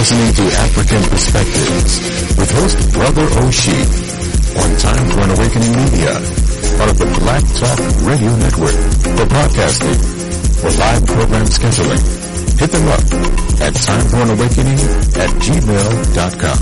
listening to African Perspectives with host Brother O'Shea on Time for an Awakening Media, part of the Black Talk Radio Network. For podcasting, for live program scheduling, hit them up at timeforanawakening@gmail.com.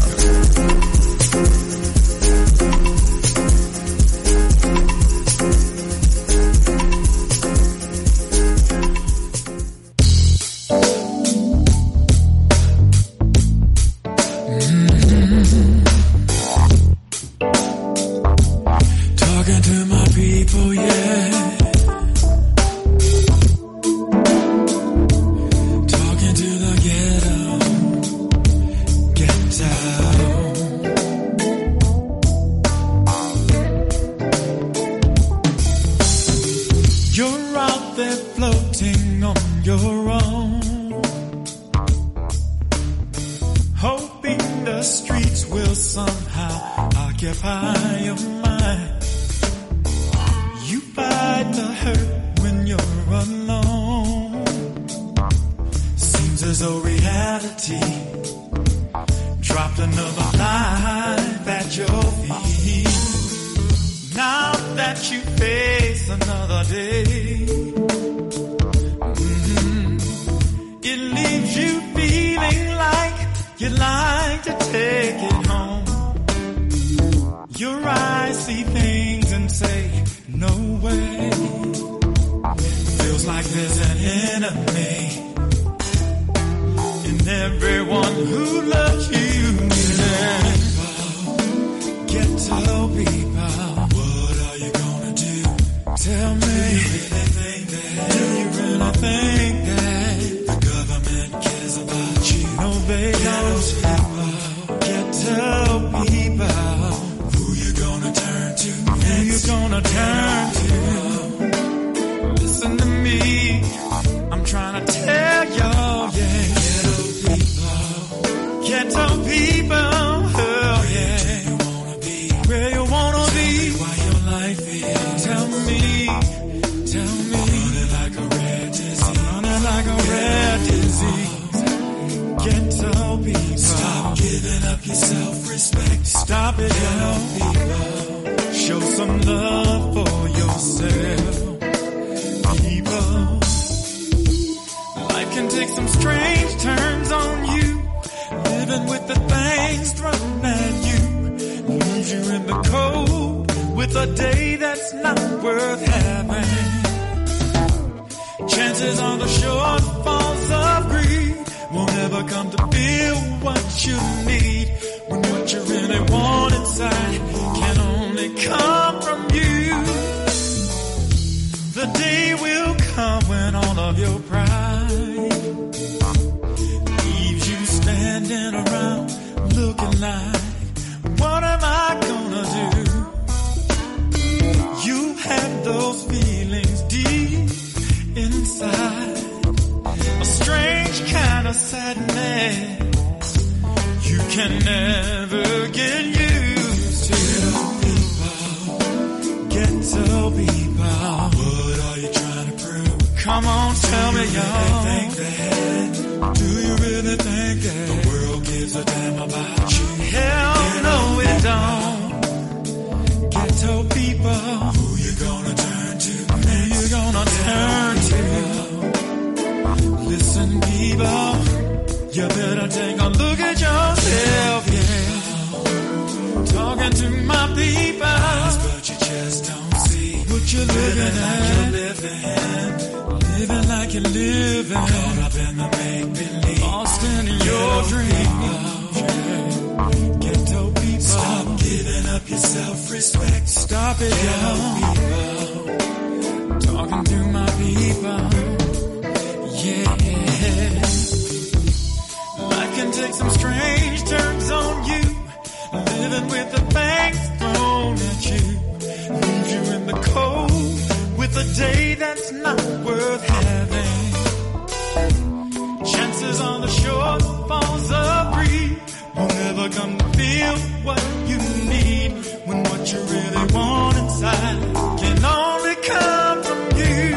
Can only come from you.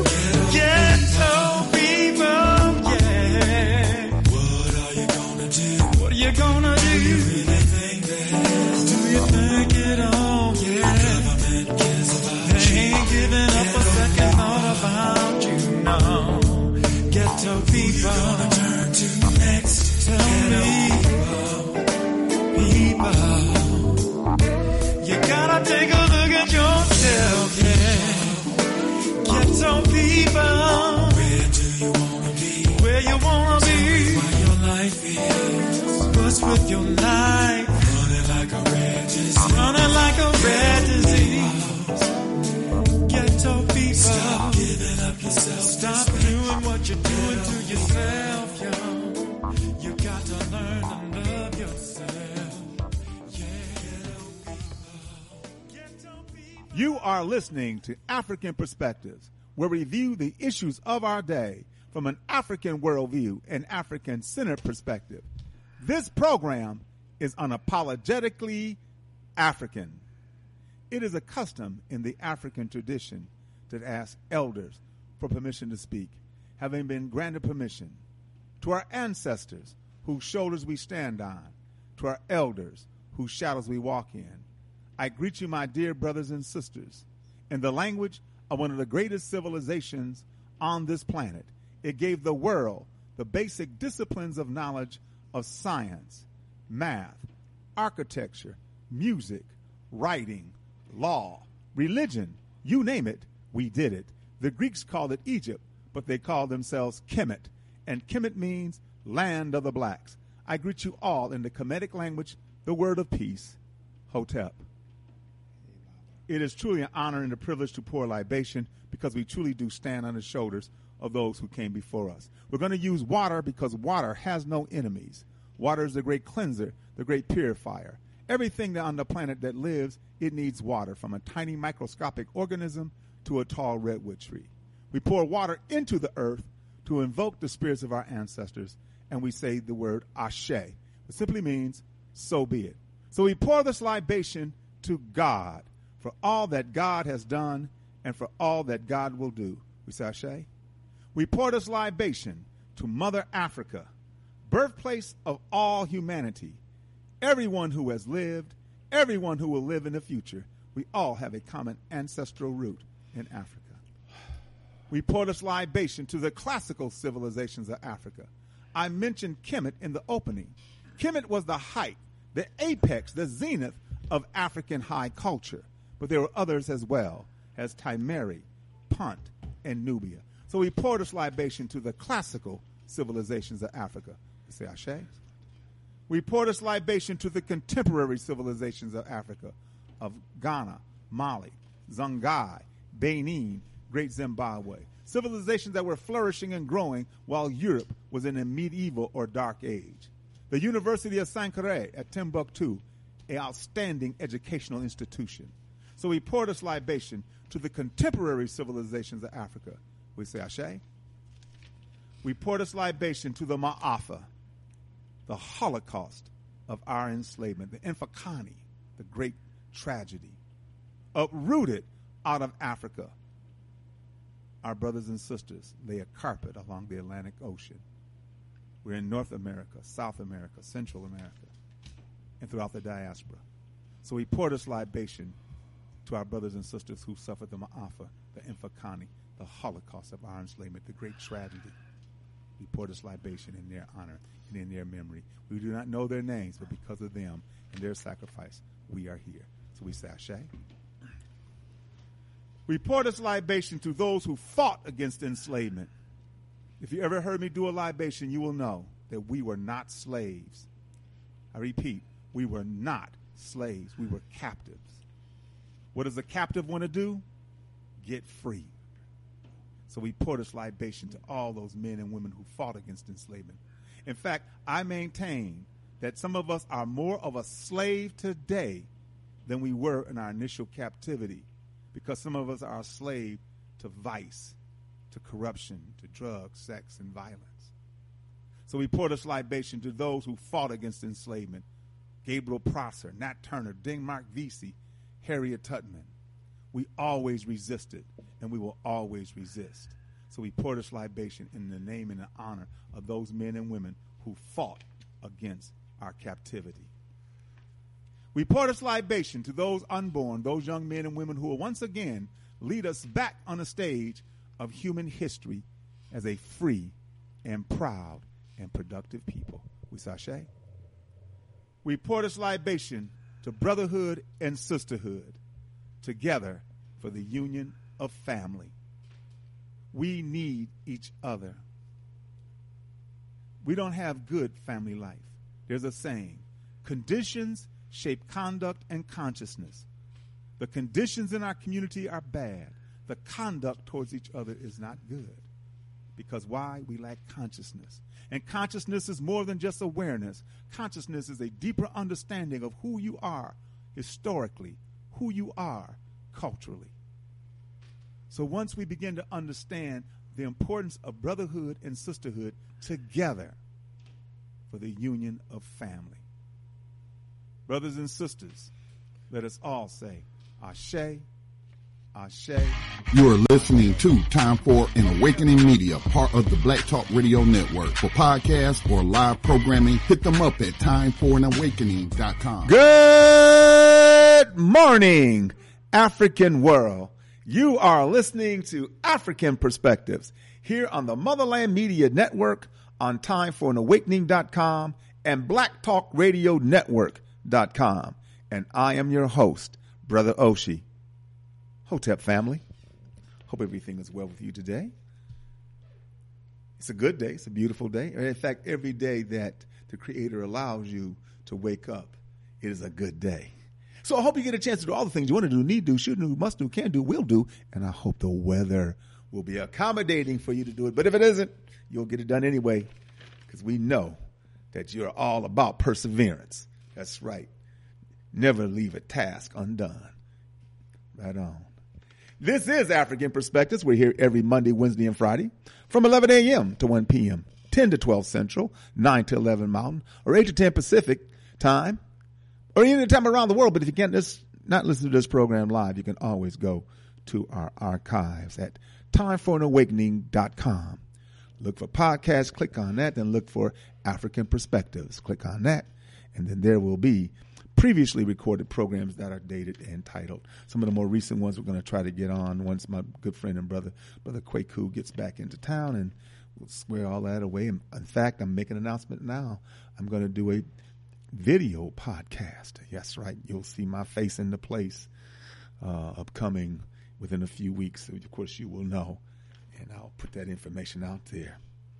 Ghetto people, yeah. What are you gonna do? take a look at yourself, yeah. Ghetto people, where do you wanna be? Where you wanna be? What your life is. What's with your life? Running like a red disease. Running like a red disease. Ghetto people, stop giving up yourself. Stop doing what you're doing to yourself, yo. You got to learn to love yourself. You are listening to African Perspectives, where we view the issues of our day from an African worldview and African-centered perspective. This program is unapologetically African. It is a custom in the African tradition to ask elders for permission to speak, having been granted permission. To our ancestors, whose shoulders we stand on, to our elders, whose shadows we walk in, I greet you, my dear brothers and sisters, in the language of one of the greatest civilizations on this planet. It gave the world the basic disciplines of knowledge of science, math, architecture, music, writing, law, religion, you name it, we did it. The Greeks called it Egypt, but they called themselves Kemet, and Kemet means land of the blacks. I greet you all in the Kemetic language, the word of peace, Hotep. It is truly an honor and a privilege to pour libation because we truly do stand on the shoulders of those who came before us. We're going to use water because water has no enemies. Water is the great cleanser, the great purifier. Everything on the planet that lives, it needs water, from a tiny microscopic organism to a tall redwood tree. We pour water into the earth to invoke the spirits of our ancestors, and we say the word Ashe. It simply means, so be it. So we pour this libation to God, for all that God has done and for all that God will do. We say Ashe. We pour this libation to Mother Africa, birthplace of all humanity. Everyone who has lived, everyone who will live in the future, we all have a common ancestral root in Africa. We pour this libation to the classical civilizations of Africa. I mentioned Kemet in the opening. Kemet was the height, the apex, the zenith of African high culture. But there were others as well, as Timeri, Punt, and Nubia. So we pour this libation to the classical civilizations of Africa. You say Ashe? We pour this libation to the contemporary civilizations of Africa, of Ghana, Mali, Songhai, Benin, Great Zimbabwe. Civilizations that were flourishing and growing while Europe was in a medieval or dark age. The University of Sankore at Timbuktu, an outstanding educational institution. So we pour this libation to the contemporary civilizations of Africa. We say Ashe. We pour this libation to the Ma'afa, the Holocaust of our enslavement, the Infakani, the great tragedy, uprooted out of Africa. Our brothers and sisters lay a carpet along the Atlantic Ocean. We're in North America, South America, Central America, and throughout the diaspora. So we pour this libation to our brothers and sisters who suffered the Ma'afa, the Infakani, the Holocaust of our enslavement, the great tragedy. We pour this libation in their honor and in their memory. We do not know their names, but because of them and their sacrifice, we are here. So we say Ashe. We pour this libation to those who fought against enslavement. If you ever heard me do a libation, you will know that we were not slaves. I repeat, we were not slaves. We were captives. What does a captive want to do? Get free. So we pour this libation to all those men and women who fought against enslavement. In fact, I maintain that some of us are more of a slave today than we were in our initial captivity, because some of us are a slave to vice, to corruption, to drugs, sex, and violence. So we pour this libation to those who fought against enslavement. Gabriel Prosser, Nat Turner, Denmark Vesey, Harriet Tubman. We always resisted, and we will always resist. So we pour this libation in the name and the honor of those men and women who fought against our captivity. We pour this libation to those unborn, those young men and women who will once again lead us back on the stage of human history as a free and proud and productive people. We say Ashe. We pour this libation to brotherhood and sisterhood, together for the union of family. We need each other. We don't have good family life. There's a saying, conditions shape conduct and consciousness. The conditions in our community are bad. The conduct towards each other is not good. Because why? We lack consciousness. And consciousness is more than just awareness. Consciousness is a deeper understanding of who you are historically, who you are culturally. So once we begin to understand the importance of brotherhood and sisterhood together for the union of family. Brothers and sisters, let us all say, Ashe, Ashe. You are listening to Time for an Awakening Media, part of the Black Talk Radio Network. For podcasts or live programming, hit them up at timeforanawakening.com. Good morning, African world. You are listening to African Perspectives here on the Motherland Media Network, on timeforanawakening.com and blacktalkradionetwork.com. And I am your host, Brother Oshi. Hotep family, hope everything is well with you today. It's a good day. It's a beautiful day. In fact, every day that the Creator allows you to wake up, it is a good day. So I hope you get a chance to do all the things you want to do, need to do, should do, must do, can do, will do. And I hope the weather will be accommodating for you to do it. But if it isn't, you'll get it done anyway, because we know that you're all about perseverance. That's right. Never leave a task undone. Right on. This is African Perspectives. We're here every Monday, Wednesday, and Friday from 11 a.m. to 1 p.m., 10 to 12 Central, 9 to 11 Mountain, or 8 to 10 Pacific time, or any time around the world. But if you can't not listen to this program live, you can always go to our archives at timeforanawakening.com. Look for podcasts, click on that, then look for African Perspectives. Click on that, and then there will be previously recorded programs that are dated and titled. Some of the more recent ones we're going to try to get on once my good friend and brother Kwaku gets back into town, and we'll square all that away. In fact, I'm making an announcement now. I'm going to do a video podcast. Yes, right. You'll see my face in the place upcoming within a few weeks. Of course, you will know, and I'll put that information out there.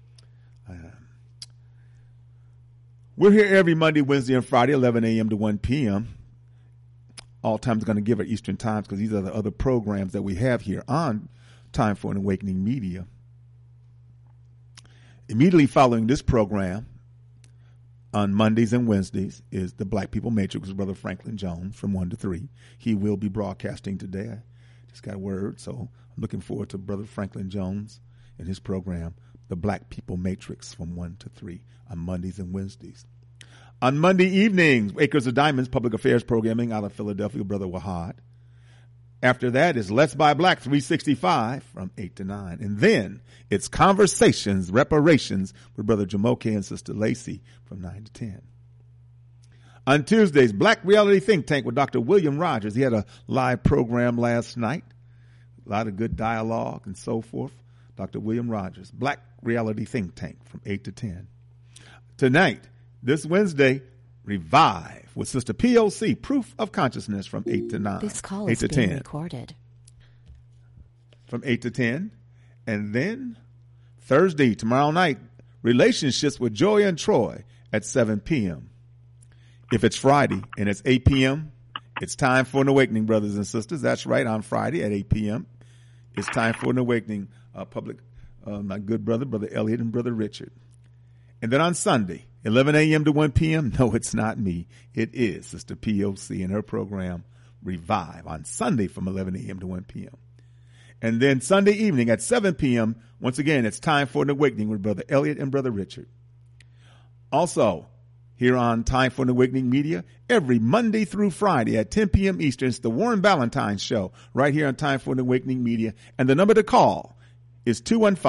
We're here every Monday, Wednesday, and Friday, 11 a.m. to 1 p.m. All times going to give our Eastern times, because these are the other programs that we have here on Time for an Awakening Media. Immediately following this program on Mondays and Wednesdays is the Black People Matrix with Brother Franklin Jones from 1 to 3. He will be broadcasting today. I just got word, so I'm looking forward to Brother Franklin Jones and his program, the Black People Matrix, from 1 to 3 on Mondays and Wednesdays. On Monday evenings, Acres of Diamonds public affairs programming out of Philadelphia, Brother Wahad. After that is Let's Buy Black 365 from 8 to 9. And then it's Conversations, Reparations with Brother Jamoke and Sister Lacey from 9 to 10. On Tuesdays, Black Reality Think Tank with Dr. William Rogers. He had a live program last night. A lot of good dialogue and so forth. Dr. William Rogers, Black Reality Think Tank from 8 to 10. Tonight, this Wednesday, Revive with Sister POC, Proof of Consciousness from 8 to 9. This call is being recorded. From 8 to 10. And then Thursday, tomorrow night, Relationships with Joy and Troy at 7 p.m. If it's Friday and it's 8 p.m., it's Time for an Awakening, brothers and sisters. That's right, on Friday at 8 p.m. It's Time for an Awakening, my good Brother Elliot and Brother Richard. And then on Sunday, 11 a.m. to 1 p.m., no, it's not me. It is Sister POC and her program, Revive, on Sunday from 11 a.m. to 1 p.m. And then Sunday evening at 7 p.m., once again, it's Time for an Awakening with Brother Elliot and Brother Richard. Also, here on Time for an Awakening Media, every Monday through Friday at 10 p.m. Eastern, it's the Warren Ballantyne Show, right here on Time for an Awakening Media. And the number to call is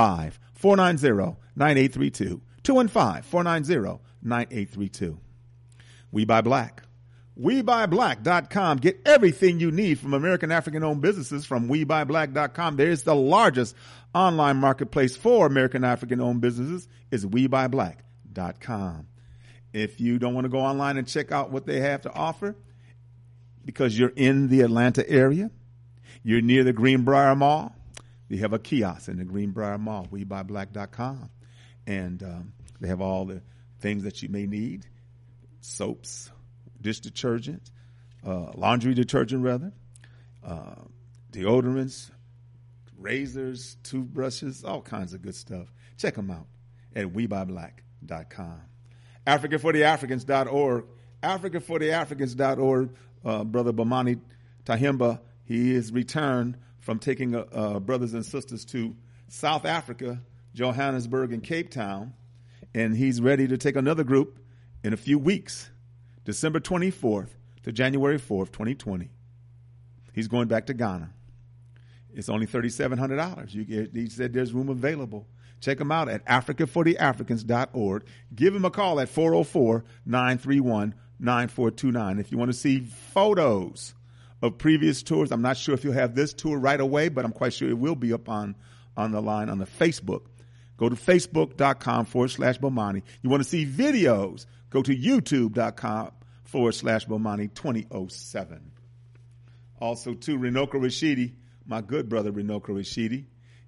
215-490-9832. 215-490-9832. We Buy Black. WeBuyBlack.com. Get everything you need from American African-owned businesses from WeBuyBlack.com. There's the largest online marketplace for American African-owned businesses is WeBuyBlack.com. If you don't want to go online and check out what they have to offer because you're in the Atlanta area, You're near the Greenbrier Mall. They have a kiosk in the Greenbrier Mall, WeBuyBlack.com. And they have all the things that you may need, soaps, dish detergent, laundry detergent rather, deodorants, razors, toothbrushes, all kinds of good stuff. Check them out at WeBuyBlack.com. AfricanForTheAfricans.org. AfricanForTheAfricans.org. Brother Bomani Tahimba, he is returned from taking brothers and sisters to South Africa, Johannesburg, and Cape Town, and he's ready to take another group in a few weeks, December 24th to January 4th, 2020. He's going back to Ghana. It's only $3,700. He said there's room available. Check him out at AfricanForTheAfricans.org. Give him a call at 404-931-9429. If you want to see photos of previous tours, I'm not sure if you'll have this tour right away, but I'm quite sure it will be up on the line on the Facebook. Go to Facebook.com/Bomani. You want to see videos, go to YouTube.com/Bomani2007. Also, to Renoka Rashidi, my good brother Renoka Rashidi.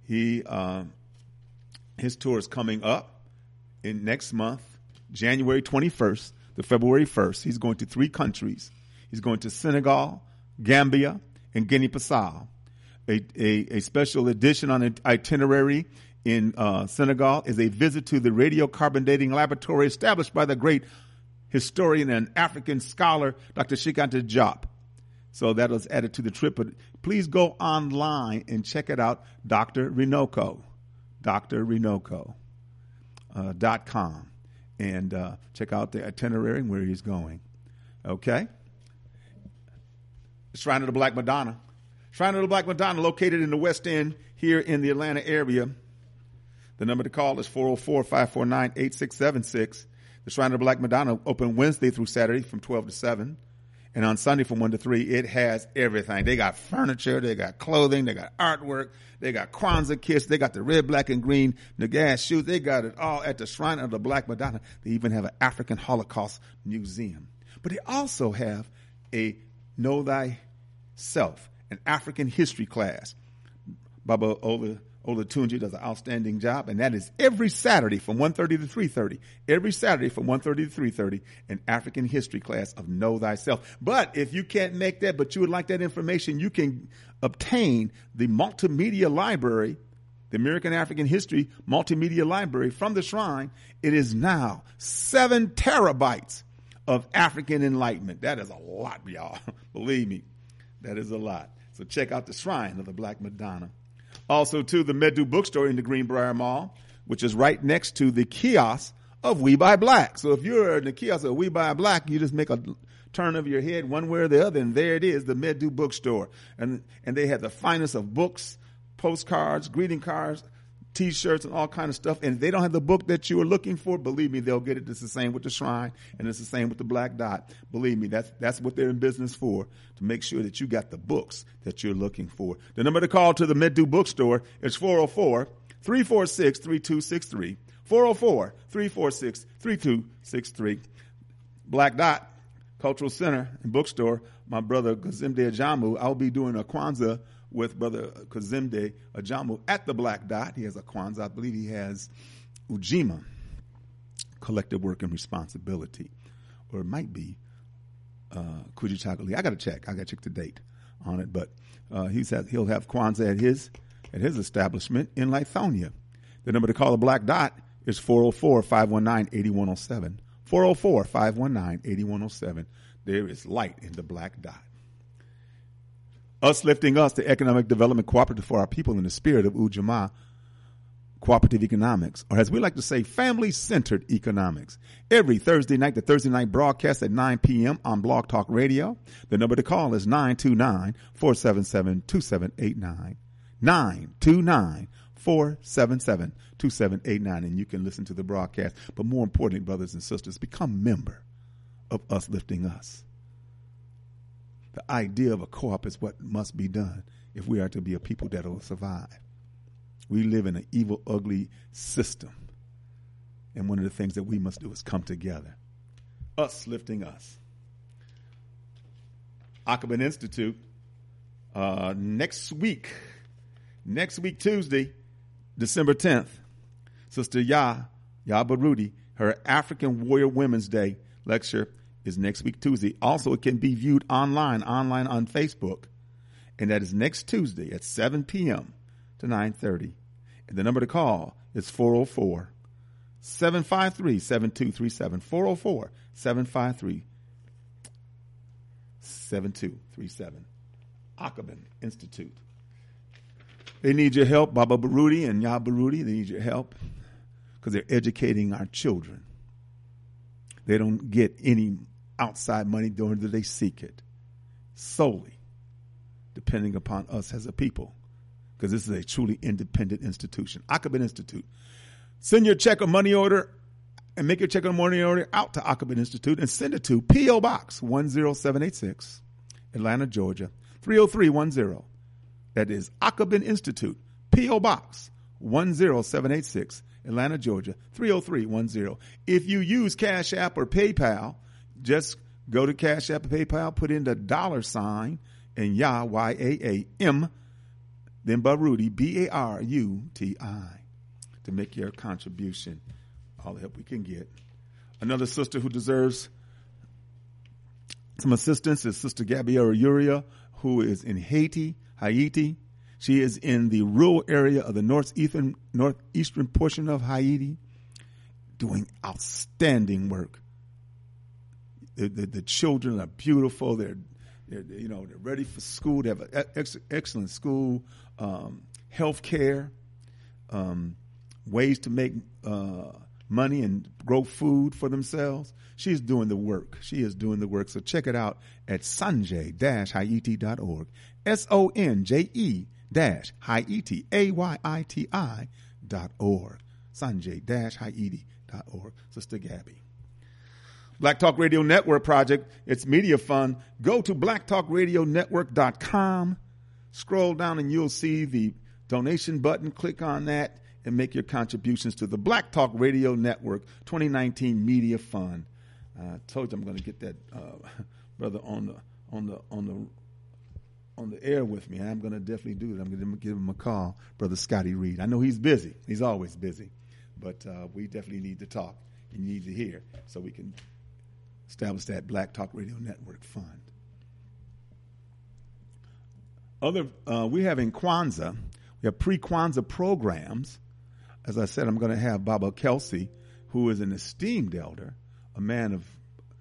His tour is coming up in next month, January 21st to February 1st. He's going to 3 countries. He's going to Senegal, Gambia, and Guinea-Bissau. A special edition on an itinerary in Senegal is a visit to the radiocarbon dating laboratory established by the great historian and African scholar, Dr. Cheikh Anta Diop. So that was added to the trip. But please go online and check it out, Dr. Renoco, drrenoco.com, and check out the itinerary and where he's going. Okay? Shrine of the Black Madonna. Shrine of the Black Madonna, located in the West End here in the Atlanta area. The number to call is 404-549-8676. The Shrine of the Black Madonna open Wednesday through Saturday from 12 to 7. And on Sunday from 1 to 3, it has everything. They got furniture, they got clothing, they got artwork, they got Kwanzaa kits, they got the red, black, and green Nagash shoes. They got it all at the Shrine of the Black Madonna. They even have an African Holocaust museum. But they also have a Know Thyself, an African history class. Baba Olatunji does an outstanding job, and that is every Saturday from 1:30 to 3:30. Every Saturday from 1:30 to 3:30, an African history class of Know Thyself. But if you can't make that, but you would like that information, you can obtain the multimedia library, the American African History Multimedia Library from the Shrine. It is now 7 terabytes of African enlightenment. That is a lot, y'all. Believe me, that is a lot. So check out the Shrine of the Black Madonna. Also, to the Medu Bookstore in the Greenbrier Mall, which is right next to the kiosk of We Buy Black. So if you're in the kiosk of We Buy Black, you just make a turn of your head one way or the other, and there it is, the Medu Bookstore. And they have the finest of books, postcards, greeting cards, T-shirts, and all kind of stuff. And if they don't have the book that you are looking for, believe me, they'll get it. It's the same with the Shrine, and it's the same with the Black Dot. Believe me, that's what they're in business for, to make sure that you got the books that you're looking for. The number to call to the Medu Bookstore is 404-346-3263. 404-346-3263. Black Dot Cultural Center and Bookstore, my brother Kazimde Ajamu. I'll be doing a Kwanzaa with Brother Kazimde Ajamu at the Black Dot. He has a Kwanzaa. I believe he has Ujima, Collective Work and Responsibility. Or it might be Kujichagali. I got to check the date on it. But he'll have Kwanzaa at his establishment in Lithonia. The number to call the Black Dot is 404-519-8107. 404-519-8107. There is light in the Black Dot. Us Lifting Us, the Economic Development Cooperative for our people in the spirit of Ujamaa cooperative economics, or as we like to say, family-centered economics. Every Thursday night, the Thursday night broadcast at 9 p.m. on Blog Talk Radio. The number to call is 929-477-2789. 929-477-2789, and you can listen to the broadcast. But more importantly, brothers and sisters, become a member of Us Lifting Us. The idea of a co-op is what must be done if we are to be a people that will survive. We live in an evil, ugly system. And one of the things that we must do is come together. Us Lifting Us. Achaban Institute, Next week, Tuesday, December 10th, Sister Yah Baruti, her African Warrior Women's Day lecture is next week, Tuesday. Also, it can be viewed online on Facebook. And that is next Tuesday at 7 p.m. to 9:30. And the number to call is 404-753-7237. 404-753-7237. Akabin Institute. They need your help, Baba Baruti and Yah Baruti. They need your help because they're educating our children. They don't get any outside money, nor do they seek it. Solely depending upon us as a people, because this is a truly independent institution. Akabin Institute. Send your check or money order and make your check or money order out to Akabin Institute and send it to P.O. Box 10786, Atlanta, Georgia, 30310. That is Akabin Institute, P.O. Box 10786, Atlanta, Georgia, 30310. If you use Cash App or PayPal, just go to Cash App or PayPal, put in the $ and Yah, Y-A-A-M, then Baruti, B-A-R-U-T-I, to make your contribution. All the help we can get. Another sister who deserves some assistance is Sister Gabrielle Uria, who is in Haiti. She is in the rural area of the northeastern portion of Haiti, doing outstanding work. The children are beautiful. They're ready for school. They have an excellent school, health care, ways to make money and grow food for themselves. She's doing the work. She is doing the work. So check it out at sanjay-haiti.org. SONJE-Haiti-AYITI.org. Sanjay-Haiti.org. Sister Gabby. Black Talk Radio Network Project, it's media fund. Go to blacktalkradionetwork.com. Scroll down and you'll see the donation button. Click on that and make your contributions to the Black Talk Radio Network 2019 Media Fund. I told you I'm going to get that brother on the air with me. I'm going to definitely do it. I'm going to give him a call, Brother Scotty Reed. I know he's busy. He's always busy, but we definitely need to talk. You need to hear so we can establish that Black Talk Radio Network Fund. We have in Kwanzaa, we have pre-Kwanzaa programs. As I said, I'm going to have Baba Kelsey, who is an esteemed elder, a man of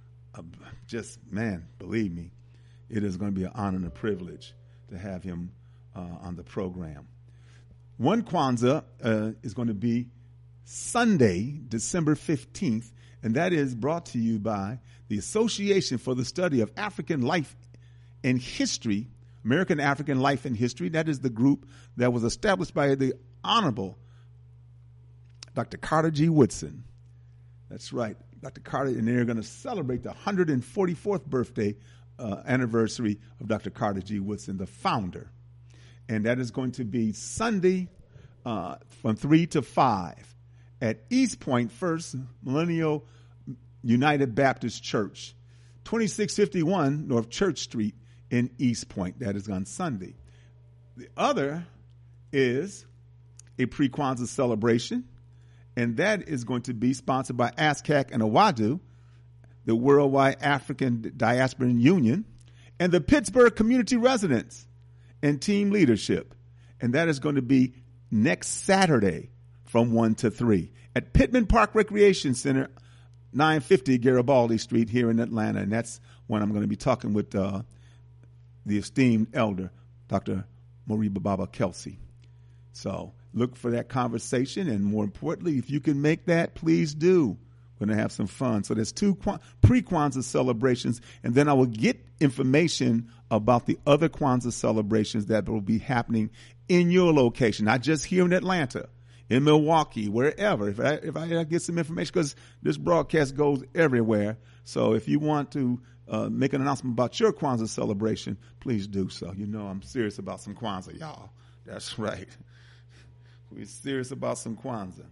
believe me, it is going to be an honor and a privilege to have him on the program. One Kwanzaa is going to be Sunday, December 15th, and that is brought to you by the Association for the Study of African Life and History, American African Life and History. That is the group that was established by the Honorable Dr. Carter G. Woodson. That's right, Dr. Carter, and they're going to celebrate the 144th birthday anniversary of Dr. Carter G. Woodson, the founder. And that is going to be Sunday from 3 to 5 at East Point First Millennial United Baptist Church, 2651 North Church Street in East Point. That is on Sunday. The other is a pre-Kwanzaa celebration, and that is going to be sponsored by ASCAC and AWADU, the Worldwide African Diasporan Union, and the Pittsburgh Community Residents and Team Leadership. And that is going to be next Saturday from 1 to 3 at Pittman Park Recreation Center, 950 Garibaldi Street here in Atlanta. And that's when I'm going to be talking with the esteemed elder, Dr. Moriba Baba Kelsey. So look for that conversation. And more importantly, if you can make that, please do. We're going to have some fun. So there's two pre-Kwanzaa celebrations, and then I will get information about the other Kwanzaa celebrations that will be happening in your location, not just here in Atlanta, in Milwaukee, wherever. If I get some information, because this broadcast goes everywhere. So if you want to make an announcement about your Kwanzaa celebration, please do so. You know I'm serious about some Kwanzaa, y'all. That's right. We're serious about some Kwanzaa.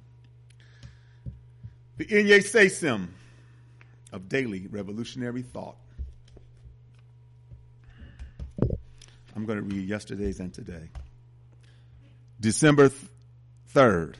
The Inye Sesim of daily revolutionary thought. I'm going to read yesterday's and today. December 3rd.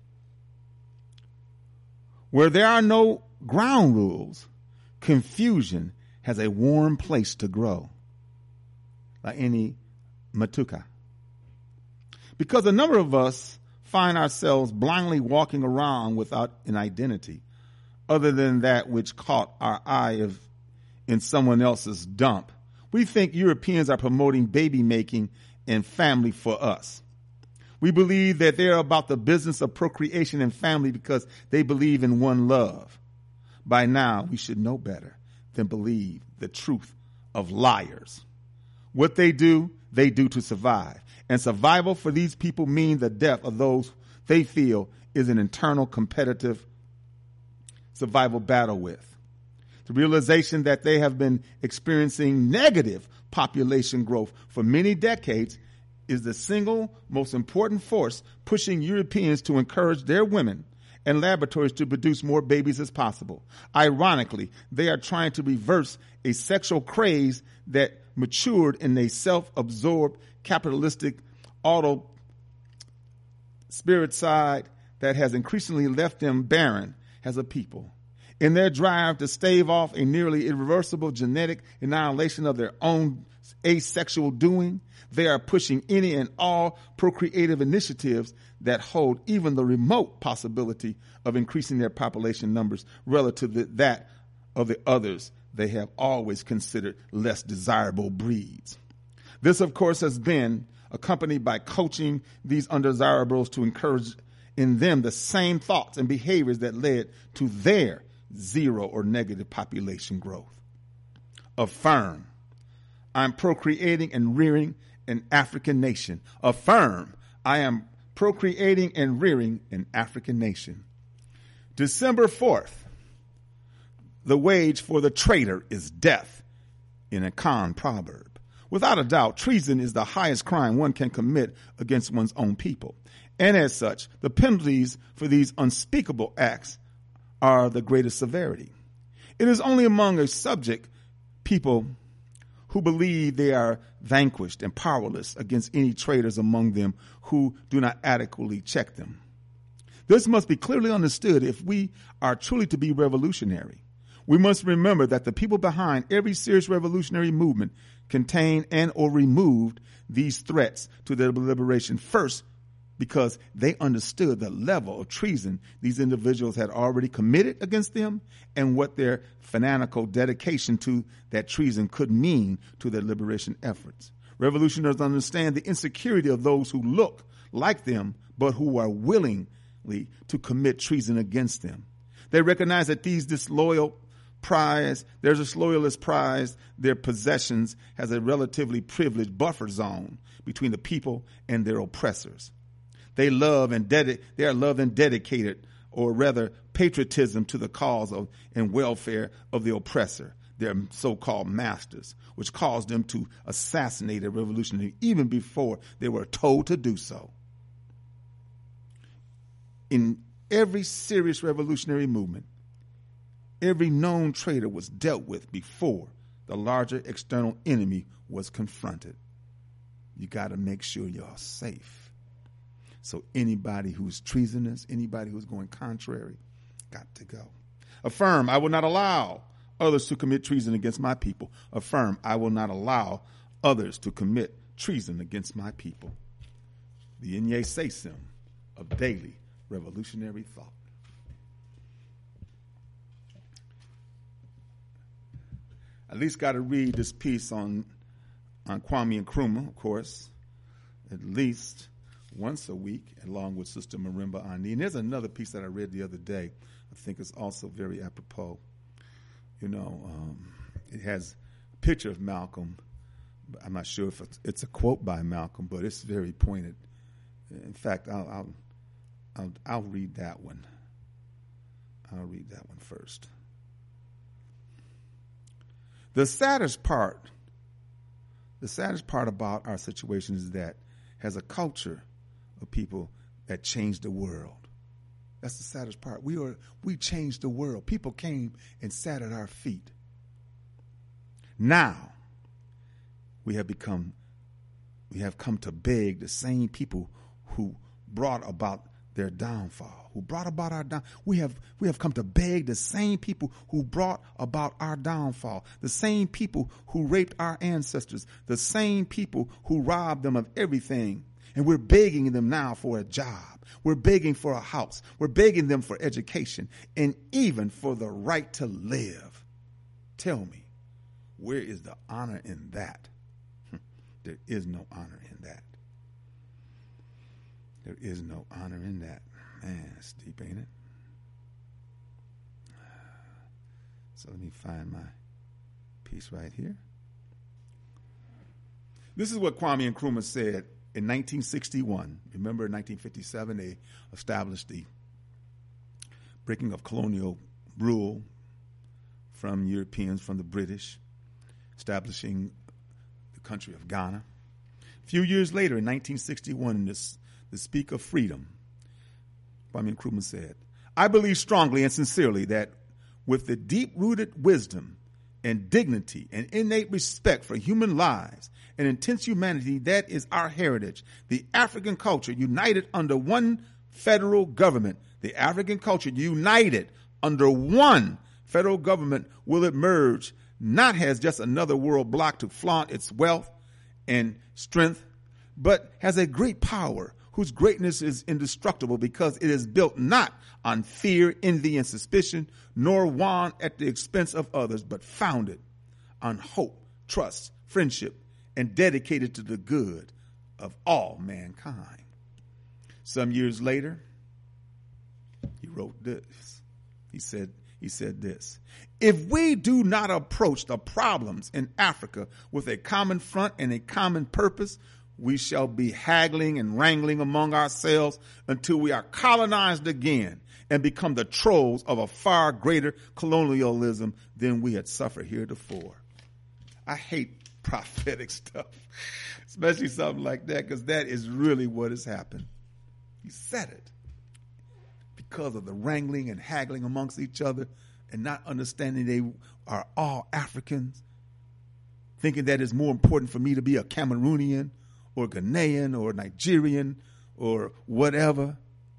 Where there are no ground rules, confusion has a warm place to grow, like any matuka. Because a number of us find ourselves blindly walking around without an identity, other than that which caught our eye in someone else's dump. We think Europeans are promoting baby making and family for us. We believe that they're about the business of procreation and family because they believe in one love. By now, we should know better than believe the truth of liars. What they do to survive. And survival for these people means the death of those they feel is an internal competitive survival battle with. The realization that they have been experiencing negative population growth for many decades is the single most important force pushing Europeans to encourage their women and laboratories to produce more babies as possible. Ironically, they are trying to reverse a sexual craze that matured in a self-absorbed capitalistic auto spirit side that has increasingly left them barren as a people. In their drive to stave off a nearly irreversible genetic annihilation of their own asexual doing, they are pushing any and all procreative initiatives that hold even the remote possibility of increasing their population numbers relative to that of the others they have always considered less desirable breeds. This, of course, has been accompanied by coaching these undesirables to encourage in them the same thoughts and behaviors that led to their zero or negative population growth. Affirm, I'm procreating and rearing an African nation. Affirm, I am procreating and rearing an African nation. December 4th, the wage for the traitor is death in a Khan proverb. Without a doubt, treason is the highest crime one can commit against one's own people. And as such, the penalties for these unspeakable acts are the greatest severity. It is only among a subject people who believe they are vanquished and powerless against any traitors among them who do not adequately check them. This must be clearly understood if we are truly to be revolutionary. We must remember that the people behind every serious revolutionary movement contain and or removed these threats to their liberation first because they understood the level of treason these individuals had already committed against them and what their fanatical dedication to that treason could mean to their liberation efforts. Revolutionaries understand the insecurity of those who look like them but who are willingly to commit treason against them. They recognize that these disloyal prize their possessions has a relatively privileged buffer zone between the people and their oppressors. They are love and dedicated, or rather patriotism to the cause of and welfare of the oppressor, their so-called masters, which caused them to assassinate a revolutionary even before they were told to do so. In every serious revolutionary movement, every known traitor was dealt with before the larger external enemy was confronted. You got to make sure you're safe. So anybody who's treasonous, anybody who's going contrary, got to go. Affirm, I will not allow others to commit treason against my people. Affirm, I will not allow others to commit treason against my people. The Inye Sesim of daily revolutionary thought. At least got to read this piece on Kwame Nkrumah, of course, at least once a week, along with Sister Marimba Ani. And there's another piece that I read the other day. I think it's also very apropos. You know, it has a picture of Malcolm. I'm not sure if it's a quote by Malcolm, but it's very pointed. In fact, I'll read that one. I'll read that one first. The saddest part about our situation is that as a culture of people that changed the world. That's the saddest part. We changed the world. People came and sat at our feet. Now we have become We have come to beg the same people who brought about their downfall, who brought about our down. We have come to beg the same people who brought about our downfall, the same people who raped our ancestors, the same people who robbed them of everything. And we're begging them now for a job. We're begging for a house. We're begging them for education and even for the right to live. Tell me, where is the honor in that? There is no honor in that. There is no honor in that. Man, it's deep, ain't it? So let me find my piece right here. This is what Kwame Nkrumah said in 1961. Remember, in 1957, they established the breaking of colonial rule from Europeans, from the British, establishing the country of Ghana. A few years later, in 1961, the Speak of Freedom, Kwame Nkrumah said, I believe strongly and sincerely that with the deep-rooted wisdom and dignity and innate respect for human lives and intense humanity that is our heritage, the African culture united under one federal government, the African culture united under one federal government will emerge not as just another world bloc to flaunt its wealth and strength, but has a great power whose greatness is indestructible because it is built not on fear, envy, and suspicion, nor won at the expense of others, but founded on hope, trust, friendship, and dedicated to the good of all mankind. Some years later, he wrote this. He said this, if we do not approach the problems in Africa with a common front and a common purpose, we shall be haggling and wrangling among ourselves until we are colonized again and become the trolls of a far greater colonialism than we had suffered heretofore. I hate prophetic stuff, especially something like that, because that is really what has happened. He said it because of the wrangling and haggling amongst each other and not understanding they are all Africans, thinking that it's more important for me to be a Cameroonian or Ghanaian or Nigerian or whatever.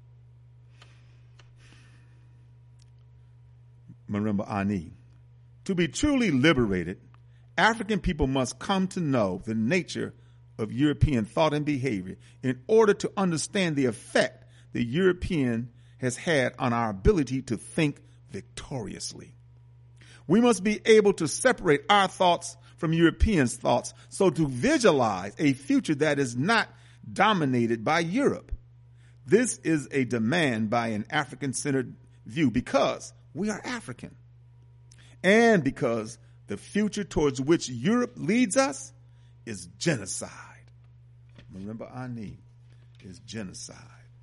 Marimba Ani. To be truly liberated, African people must come to know the nature of European thought and behavior in order to understand the effect the European has had on our ability to think victoriously. We must be able to separate our thoughts from Europeans' thoughts so to visualize a future that is not dominated by Europe. This is a demand by an African-centered view because we are African and because the future towards which Europe leads us is genocide. Remember, Ani is genocide.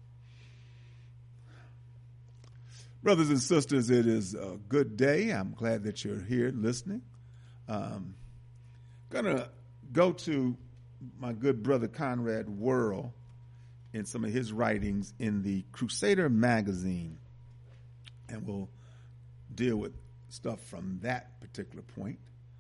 Brothers and sisters, it is a good day. I'm glad that you're here listening. Going to go to my good brother Conrad Worrell in some of his writings in the Crusader magazine, and we'll deal with stuff from that particular point.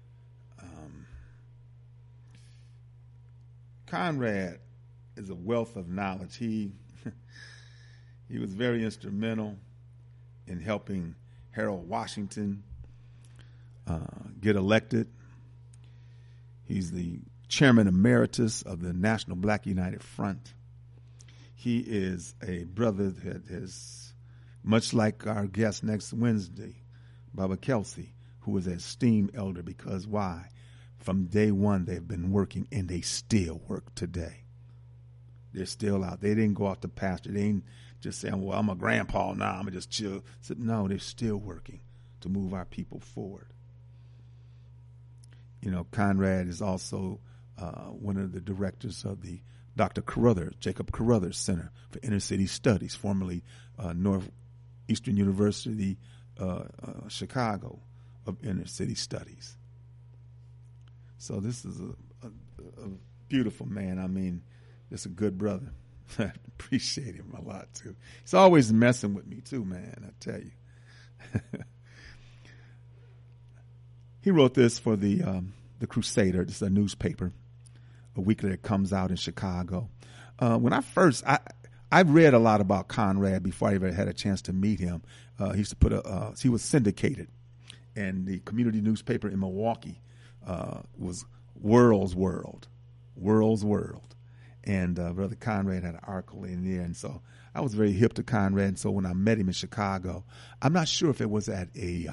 Conrad is a wealth of knowledge. He was very instrumental in helping Harold Washington get elected. He's the chairman emeritus of the National Black United Front. He is a brother that is much like our guest next Wednesday, Baba Kelsey, who is an esteemed elder because why? From day one, they've been working and they still work today. They're still out. They didn't go off the pasture. They ain't just saying, well, I'm a grandpa now, I'm going to just chill. No, they're still working to move our people forward. You know, Conrad is also one of the directors of the Dr. Carruthers, Jacob Carruthers Center for Inner City Studies, formerly Northeastern University, Chicago of Inner City Studies. So this is a beautiful man. I mean, just a good brother. I appreciate him a lot, too. He's always messing with me, too, man, I tell you. He wrote this for the Crusader. This is a newspaper. a weekly that comes out in Chicago. When I've read a lot about Conrad before I ever had a chance to meet him. He used to he was syndicated, and the community newspaper in Milwaukee was World's World. And Brother Conrad had an article in there, and so I was very hip to Conrad. And so when I met him in Chicago, I'm not sure if it was at a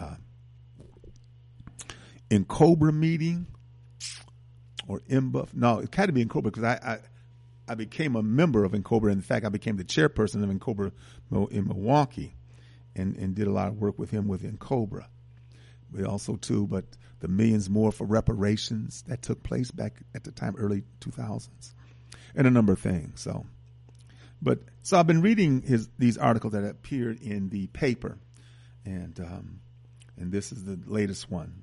in Cobra meeting or MBUF. No, it had to be in Cobra because I became a member of Cobra. In fact, I became the chairperson of Cobra in Milwaukee, and did a lot of work with him within Cobra. But also but the Millions More for Reparations that took place back at the time, early 2000s, and a number of things. So I've been reading these articles that appeared in the paper, and this is the latest one.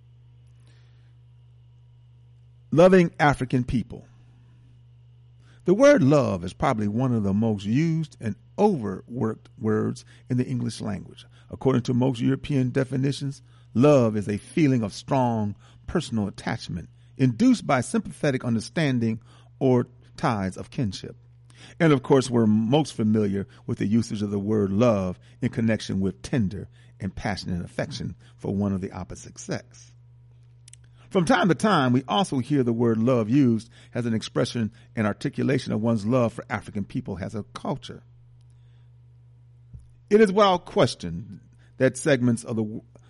Loving African People. The word love is probably one of the most used and overworked words in the English language. According to most European definitions, love is a feeling of strong personal attachment induced by sympathetic understanding or ties of kinship. And of course, we're most familiar with the usage of the word love in connection with tender and passionate affection for one of the opposite sex. From time to time, we also hear the word love used as an expression and articulation of one's love for African people as a culture. It is without question that segments of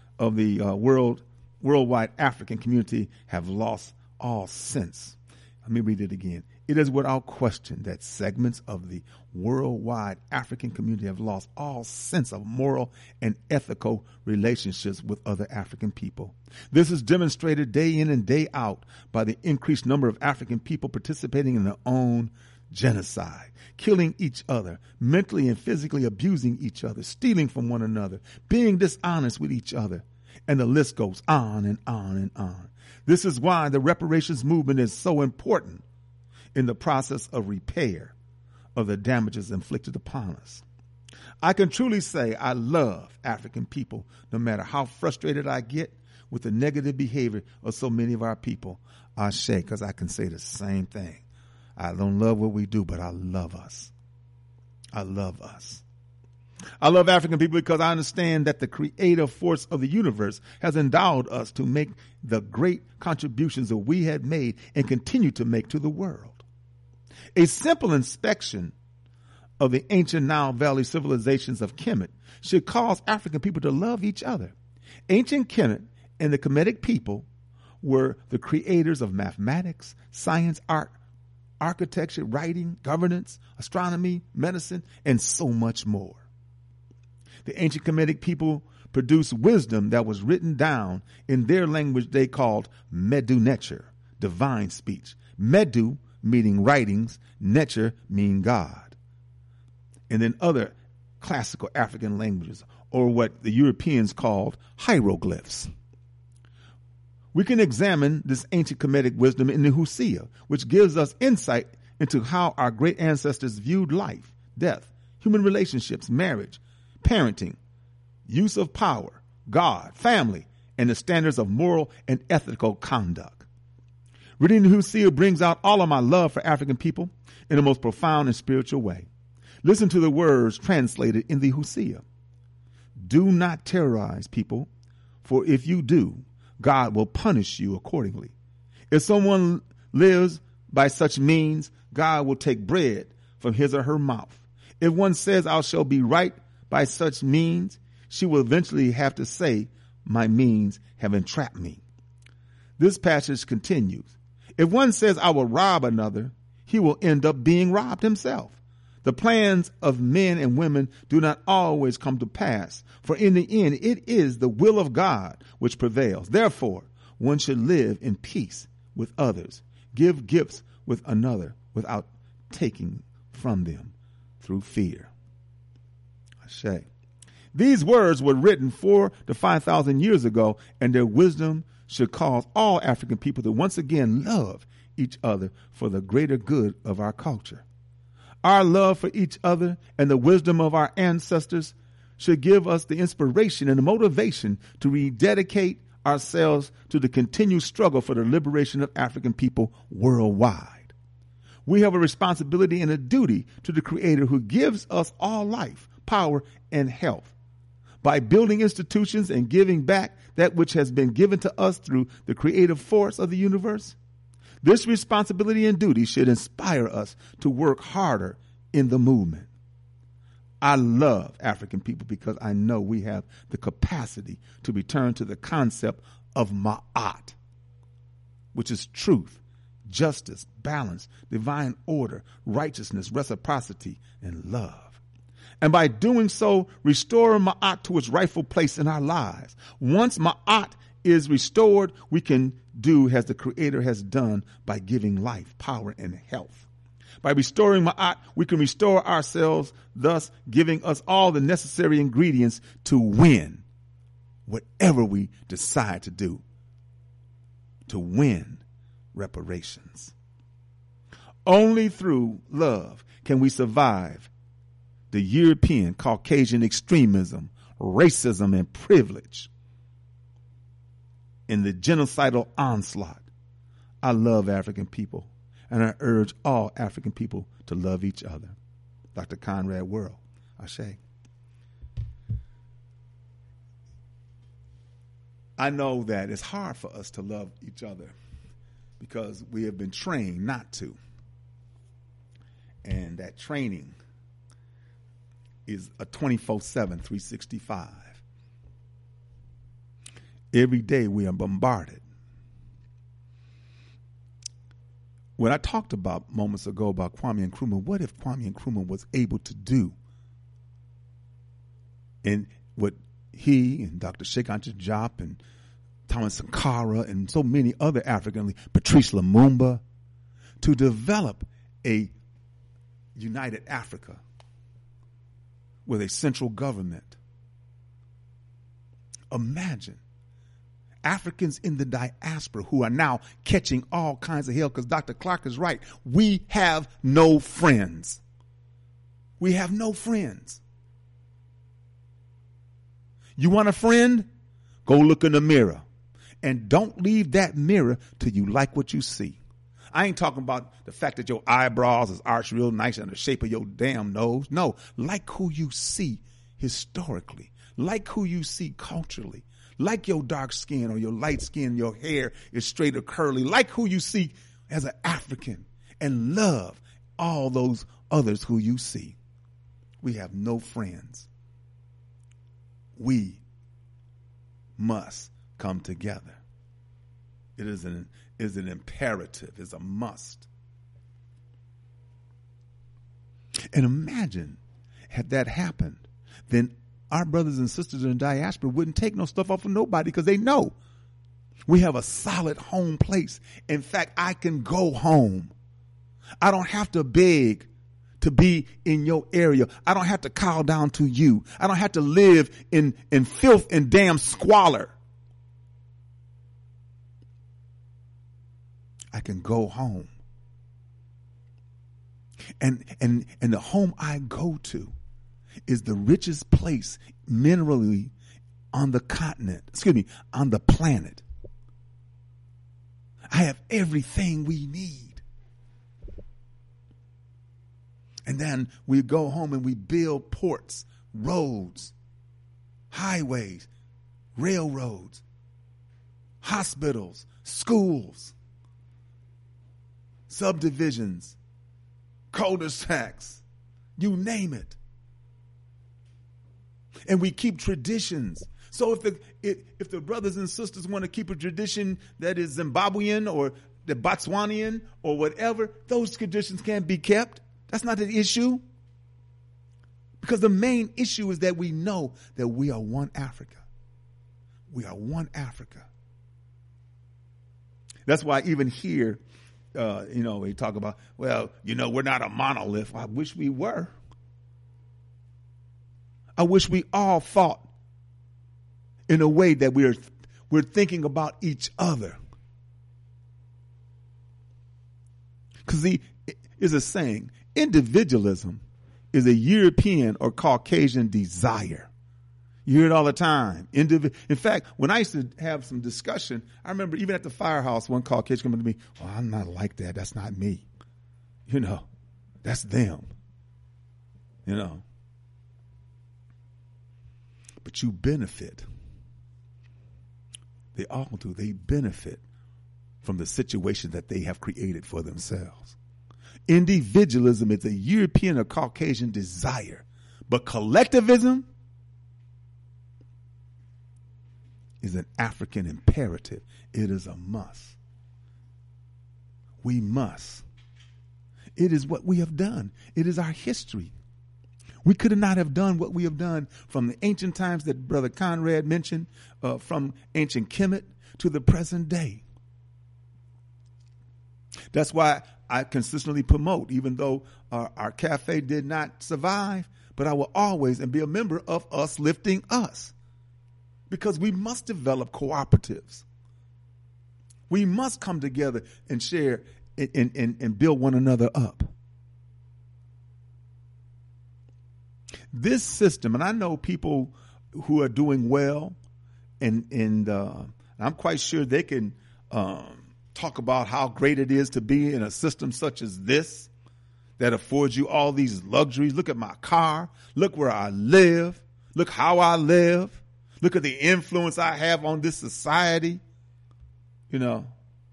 the worldwide African community have lost all sense. Let me read it again. It is without question that segments of the worldwide African community have lost all sense of moral and ethical relationships with other African people. This is demonstrated day in and day out by the increased number of African people participating in their own genocide, killing each other, mentally and physically abusing each other, stealing from one another, being dishonest with each other, and the list goes on and on and on. This is why the reparations movement is so important in the process of repair of the damages inflicted upon us. I can truly say I love African people, no matter how frustrated I get with the negative behavior of so many of our people. Ashe, because I can say the same thing. I don't love what we do, but I love us. I love us. I love African people because I understand that the creative force of the universe has endowed us to make the great contributions that we had made and continue to make to the world. A simple inspection of the ancient Nile Valley civilizations of Kemet should cause African people to love each other. Ancient Kemet and the Kemetic people were the creators of mathematics, science, art, architecture, writing, governance, astronomy, medicine, and so much more. The ancient Kemetic people produced wisdom that was written down in their language they called Medu Neter, divine speech. Medu meaning writings, Neter meaning God. And then other classical African languages, or what the Europeans called hieroglyphs. We can examine this ancient Kemetic wisdom in the Hosea, which gives us insight into how our great ancestors viewed life, death, human relationships, marriage, parenting, use of power, God, family, and the standards of moral and ethical conduct. Reading the Hosea brings out all of my love for African people in the most profound and spiritual way. Listen to the words translated in the Hosea. Do not terrorize people, for if you do, God will punish you accordingly. If someone lives by such means, God will take bread from his or her mouth. If one says, I shall be right by such means, she will eventually have to say, my means have entrapped me. This passage continues. If one says, I will rob another, he will end up being robbed himself. The plans of men and women do not always come to pass, for in the end, it is the will of God which prevails. Therefore, one should live in peace with others, give gifts with another without taking from them through fear. Ashe. These words were written 4,000 to 5,000 years ago, and their wisdom should cause all African people to once again love each other for the greater good of our culture. Our love for each other and the wisdom of our ancestors should give us the inspiration and the motivation to rededicate ourselves to the continued struggle for the liberation of African people worldwide. We have a responsibility and a duty to the Creator who gives us all life, power, and health. By building institutions and giving back that which has been given to us through the creative force of the universe, this responsibility and duty should inspire us to work harder in the movement. I love African people because I know we have the capacity to return to the concept of Ma'at, which is truth, justice, balance, divine order, righteousness, reciprocity, and love. And by doing so, restore Ma'at to its rightful place in our lives. Once Ma'at is restored, we can do as the Creator has done by giving life, power, and health. By restoring Ma'at, we can restore ourselves, thus giving us all the necessary ingredients to win whatever we decide to do, to win reparations. Only through love can we survive the European Caucasian extremism, racism, and privilege in the genocidal onslaught. I love African people, and I urge all African people to love each other. Dr. Conrad Worrell, Ashe. I know that it's hard for us to love each other because we have been trained not to. And that training is a 24/7, 365. Every day we are bombarded. When I talked about moments ago about Kwame Nkrumah, what if Kwame Nkrumah was able to do and what he and Dr. Sheikh Anta Diop and Thomas Sankara and so many other African, Patrice Lumumba, to develop a united Africa with a central government. Imagine Africans in the diaspora who are now catching all kinds of hell because Dr. Clark is right. We have no friends. We have no friends. You want a friend? Go look in the mirror. And don't leave that mirror till you like what you see. I ain't talking about the fact that your eyebrows is arched real nice and the shape of your damn nose. No, like who you see historically. Like who you see culturally. Like your dark skin or your light skin, your hair is straight or curly. Like who you see as an African. And love all those others who you see. We have no friends. We must come together. It is an imperative, it's a must. And imagine had that happened, then our brothers and sisters in the diaspora wouldn't take no stuff off of nobody because they know we have a solid home place. In fact, I can go home. I don't have to beg to be in your area. I don't have to call down to you. I don't have to live in filth and damn squalor. I can go home. And the home I go to is the richest place minerally on the continent, on the planet. I have everything we need. And then we go home and we build ports, roads, highways, railroads, hospitals, schools, subdivisions, cul-de-sacs, you name it. And we keep traditions. So if the brothers and sisters want to keep a tradition that is Zimbabwean or the Botswanian or whatever, those traditions can't be kept. That's not an issue. Because the main issue is that we know that we are one Africa. We are one Africa. That's why even here, we talk about, we're not a monolith. I wish we were. I wish we all thought in a way that we're thinking about each other. Because is a saying, individualism is a European or Caucasian desire. You hear it all the time. In fact, when I used to have some discussion, I remember even at the firehouse, one Caucasian coming to me, well, I'm not like that. That's not me. You know, that's them. You know. But you benefit. They all do. They benefit from the situation that they have created for themselves. Individualism is a European or Caucasian desire, but collectivism is an African imperative. It is a must. We must. It is what we have done. It is our history. We could not have done what we have done from the ancient times that Brother Conrad mentioned, from ancient Kemet to the present day. That's why I consistently promote, even though our cafe did not survive, but I will always and be a member of Us Lifting Us. Because we must develop cooperatives. We must come together and share and build one another up. This system, and I know people who are doing well, and I'm quite sure they can talk about how great it is to be in a system such as this that affords you all these luxuries. Look at my car. Look where I live. Look how I live. Look at the influence I have on this society. You know,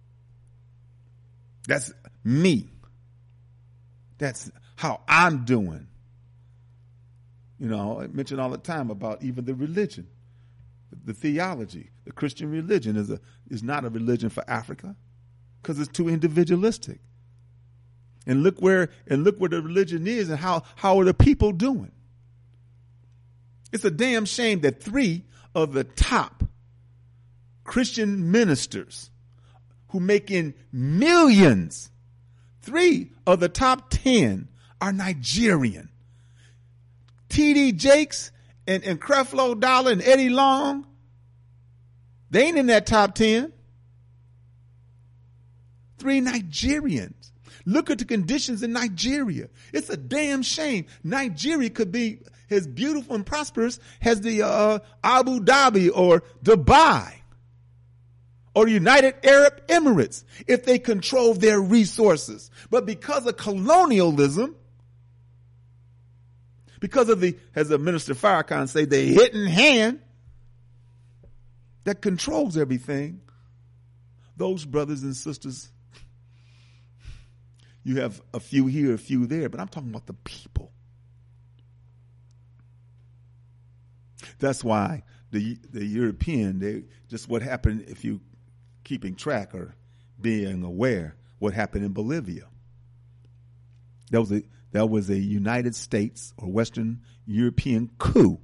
that's me. That's how I'm doing. You know, I mention all the time about even the religion, the theology. The Christian religion is not a religion for Africa because it's too individualistic. And look where the religion is and how are the people doing. It's a damn shame that 3 of the top Christian ministers who make in millions, 3 of the top 10 are Nigerian. T.D. Jakes and Creflo Dollar and Eddie Long, they ain't in that top 10. 3 Nigerians. Look at the conditions in Nigeria. It's a damn shame. Nigeria could be as beautiful and prosperous as the Abu Dhabi or Dubai or the United Arab Emirates if they control their resources. But because of colonialism, because of as the Minister Farrakhan say, the hidden hand that controls everything, those brothers and sisters, you have a few here, a few there, but I'm talking about the people. That's why the European, just what happened, if you keeping track or being aware, what happened in Bolivia. That was a United States or Western European coup.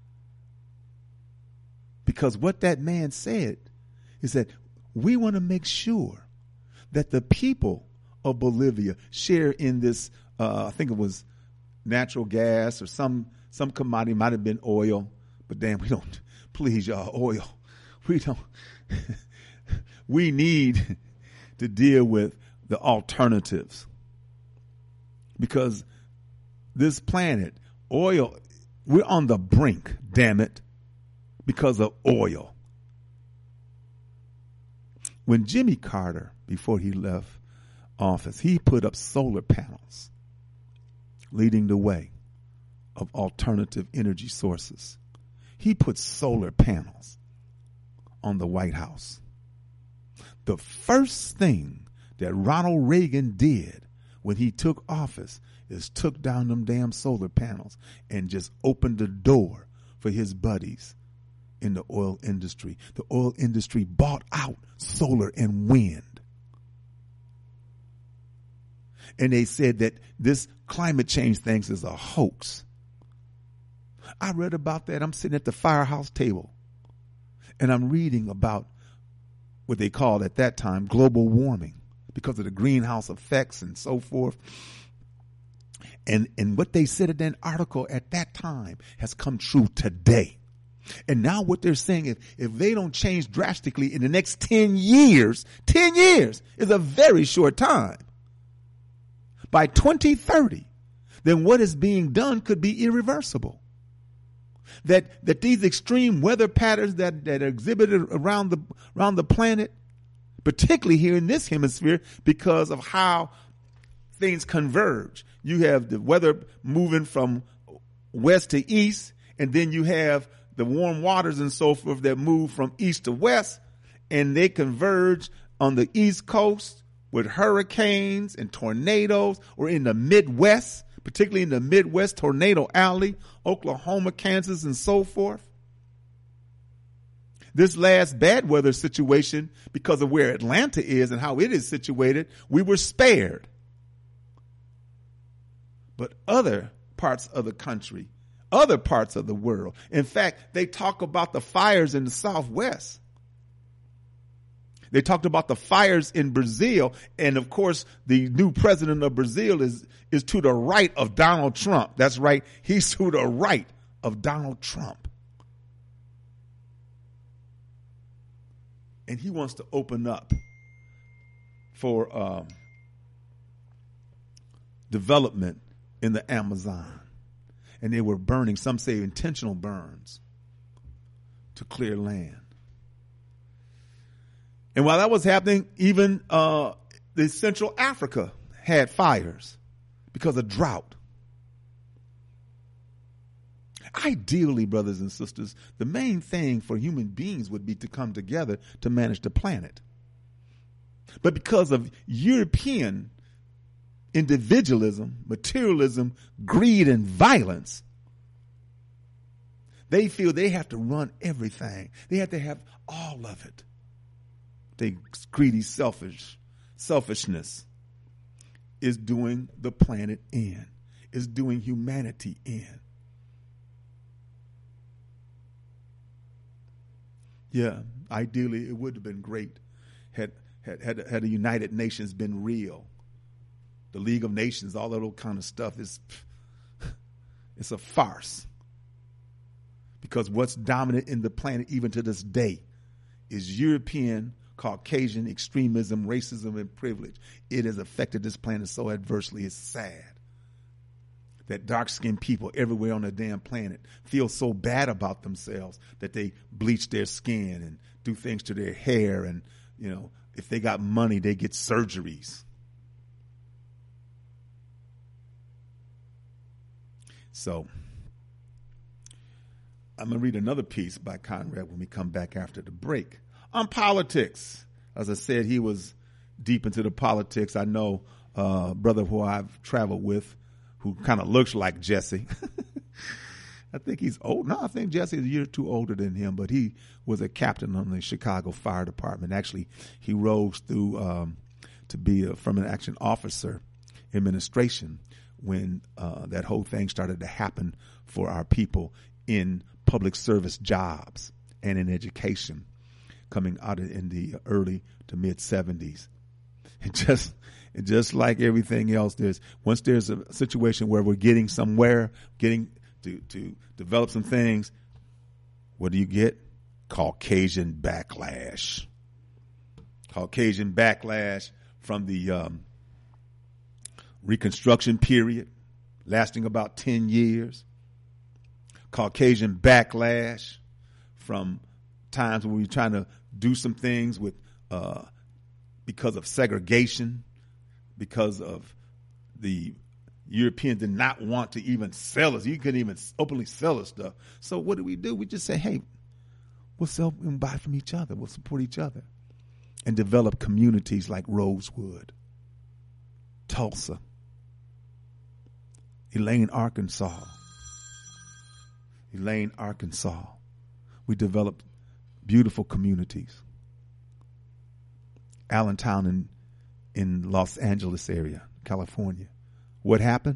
Because what that man said is that we want to make sure that the people of Bolivia share in this, I think it was natural gas or some commodity, might have been oil, but damn, we don't, please y'all, oil. We don't, we need to deal with the alternatives. Because this planet, oil, we're on the brink, damn it, because of oil. When Jimmy Carter, before he left office, he put up solar panels leading the way of alternative energy sources. He put solar panels on the White House. The first thing that Ronald Reagan did when he took office is took down them damn solar panels and just opened the door for his buddies in the oil industry. The oil industry bought out solar and wind. And they said that this climate change thing is a hoax. I read about that. I'm sitting at the firehouse table and I'm reading about what they called at that time global warming because of the greenhouse effects and so forth. And what they said in that article at that time has come true today. And now what they're saying is if they don't change drastically in the next 10 years, 10 years is a very short time. By 2030, then what is being done could be irreversible. that these extreme weather patterns that are exhibited around the planet, particularly here in this hemisphere, because of how things converge. You have the weather moving from west to east, and then you have the warm waters and so forth that move from east to west, and they converge on the East Coast with hurricanes and tornadoes, or in the Midwest, particularly in the Midwest, Tornado Alley, Oklahoma, Kansas, and so forth. This last bad weather situation, because of where Atlanta is and how it is situated, we were spared. But other parts of the country, other parts of the world, in fact, they talk about the fires in the Southwest. They talked about the fires in Brazil, and of course, the new president of Brazil is to the right of Donald Trump. That's right, he's to the right of Donald Trump. And he wants to open up for development in the Amazon. And they were burning, some say intentional burns, to clear land. And while that was happening, even the Central Africa had fires because of drought. Ideally, brothers and sisters, the main thing for human beings would be to come together to manage the planet. But because of European individualism, materialism, greed, and violence, they feel they have to run everything. They have to have all of it. They greedy selfishness is doing the planet in, is doing humanity in. Yeah, ideally it would have been great had the United Nations been real. The League of Nations, all that old kind of stuff it's a farce. Because what's dominant in the planet even to this day is European, Caucasian extremism, racism, and privilege. It has affected this planet so adversely, it's sad that dark-skinned people everywhere on the damn planet feel so bad about themselves that they bleach their skin and do things to their hair, and, you know, if they got money, they get surgeries. So I'm going to read another piece by Conrad when we come back after the break on politics. As I said, he was deep into the politics. I know a brother who I've traveled with who kind of looks like Jesse. I think he's old. No, I think Jesse is a year or two older than him, but he was a captain on the Chicago Fire Department. Actually, he rose through to be a affirmative action officer administration when that whole thing started to happen for our people in public service jobs and in education coming out in the early to mid 70s. It just like everything else, once there's a situation where we're getting somewhere, getting to develop some things, what do you get? Caucasian backlash. Caucasian backlash from the Reconstruction period, lasting about 10 years. Caucasian backlash from times when we were trying to do some things with because of segregation, because of the Europeans did not want to even sell us. You couldn't even openly sell us stuff. So what do? We just say, hey, we'll sell and buy from each other. We'll support each other and develop communities like Rosewood, Tulsa, Elaine, Arkansas. We developed beautiful communities. Allentown in Los Angeles area, California. What happened?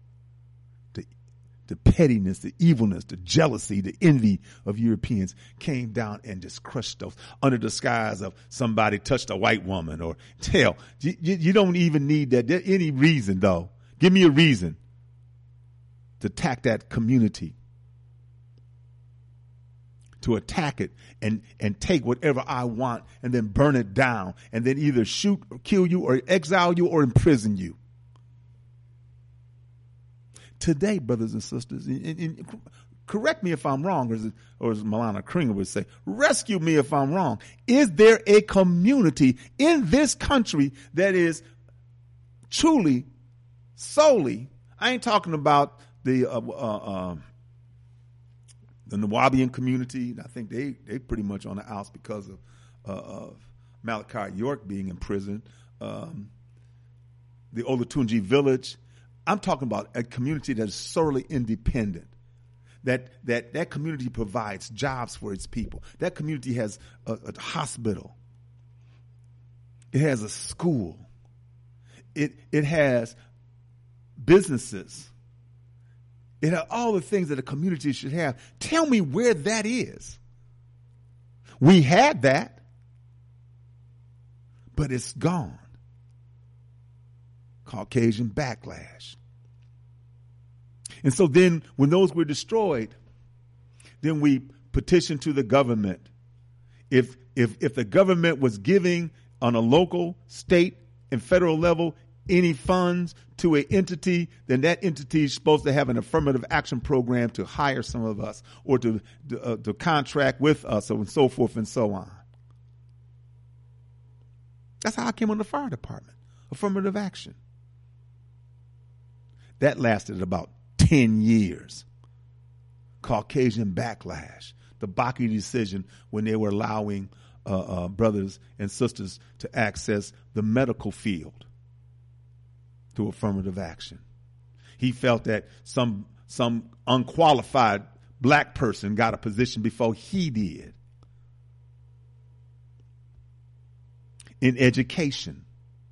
The pettiness, the evilness, the jealousy, the envy of Europeans came down and just crushed those under the disguise of somebody touched a white woman or hell. You don't even need that. Any reason, though. Give me a reason to attack that community, to attack it and take whatever I want and then burn it down and then either shoot or kill you or exile you or imprison you. Today, brothers and sisters, correct me if I'm wrong, or as Milana Kringer would say, rescue me if I'm wrong. Is there a community in this country that is truly, solely, I ain't talking about the Nuwaubian community. I think they pretty much on the outs because of Malachi York being in prison. The Olatunji village. I'm talking about a community that is solely independent. That community provides jobs for its people. That community has a hospital. It has a school. It has businesses. It has all the things that a community should have. Tell me where that is. We had that, but it's gone. Caucasian backlash. And so then when those were destroyed, then we petitioned to the government. If the government was giving on a local, state, and federal level any funds to an entity, then that entity is supposed to have an affirmative action program to hire some of us or to contract with us and so forth and so on. That's how I came on the fire department. Affirmative action. That lasted about 10 years. Caucasian backlash. The Bakke decision when they were allowing brothers and sisters to access the medical field through affirmative action. He felt that some unqualified black person got a position before he did. In education.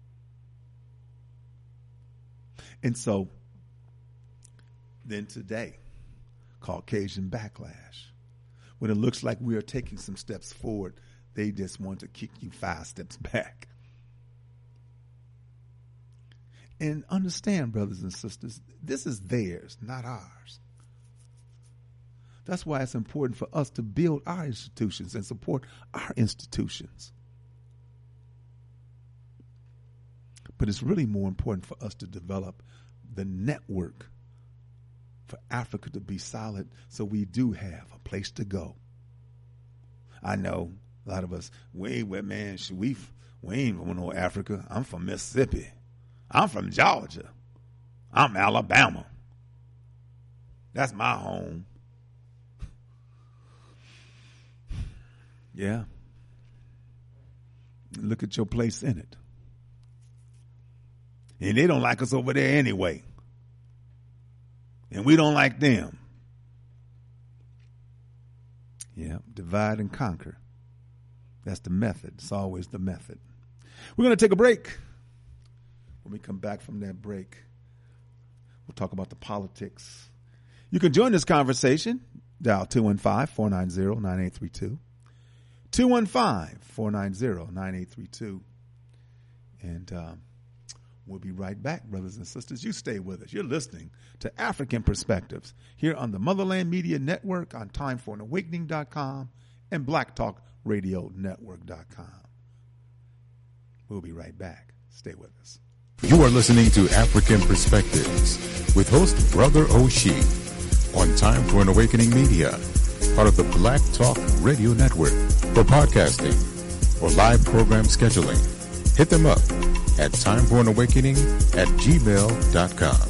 And so then today, Caucasian backlash. When it looks like we are taking some steps forward, they just want to kick you 5 steps back. And understand, brothers and sisters, this is theirs, not ours. That's why it's important for us to build our institutions and support our institutions. But it's really more important for us to develop the network for Africa to be solid so we do have a place to go. I know a lot of us, we ain't from no Africa. I'm from Mississippi. I'm from Georgia. I'm Alabama. That's my home. Yeah. Look at your place in it. And they don't like us over there anyway. And we don't like them. Yeah, divide and conquer. That's the method. It's always the method. We're going to take a break. When we come back from that break, we'll talk about the politics. You can join this conversation. Dial 215-490-9832. 215-490-9832. And we'll be right back, brothers and sisters. You stay with us. You're listening to African Perspectives here on the Motherland Media Network on TimeForAnAwakening.com and BlackTalkRadioNetwork.com. We'll be right back. Stay with us. You are listening to African Perspectives with host Brother Oshie on Time for an Awakening Media, part of the Black Talk Radio Network. For podcasting or live program scheduling, hit them up at timeforanawakening@gmail.com.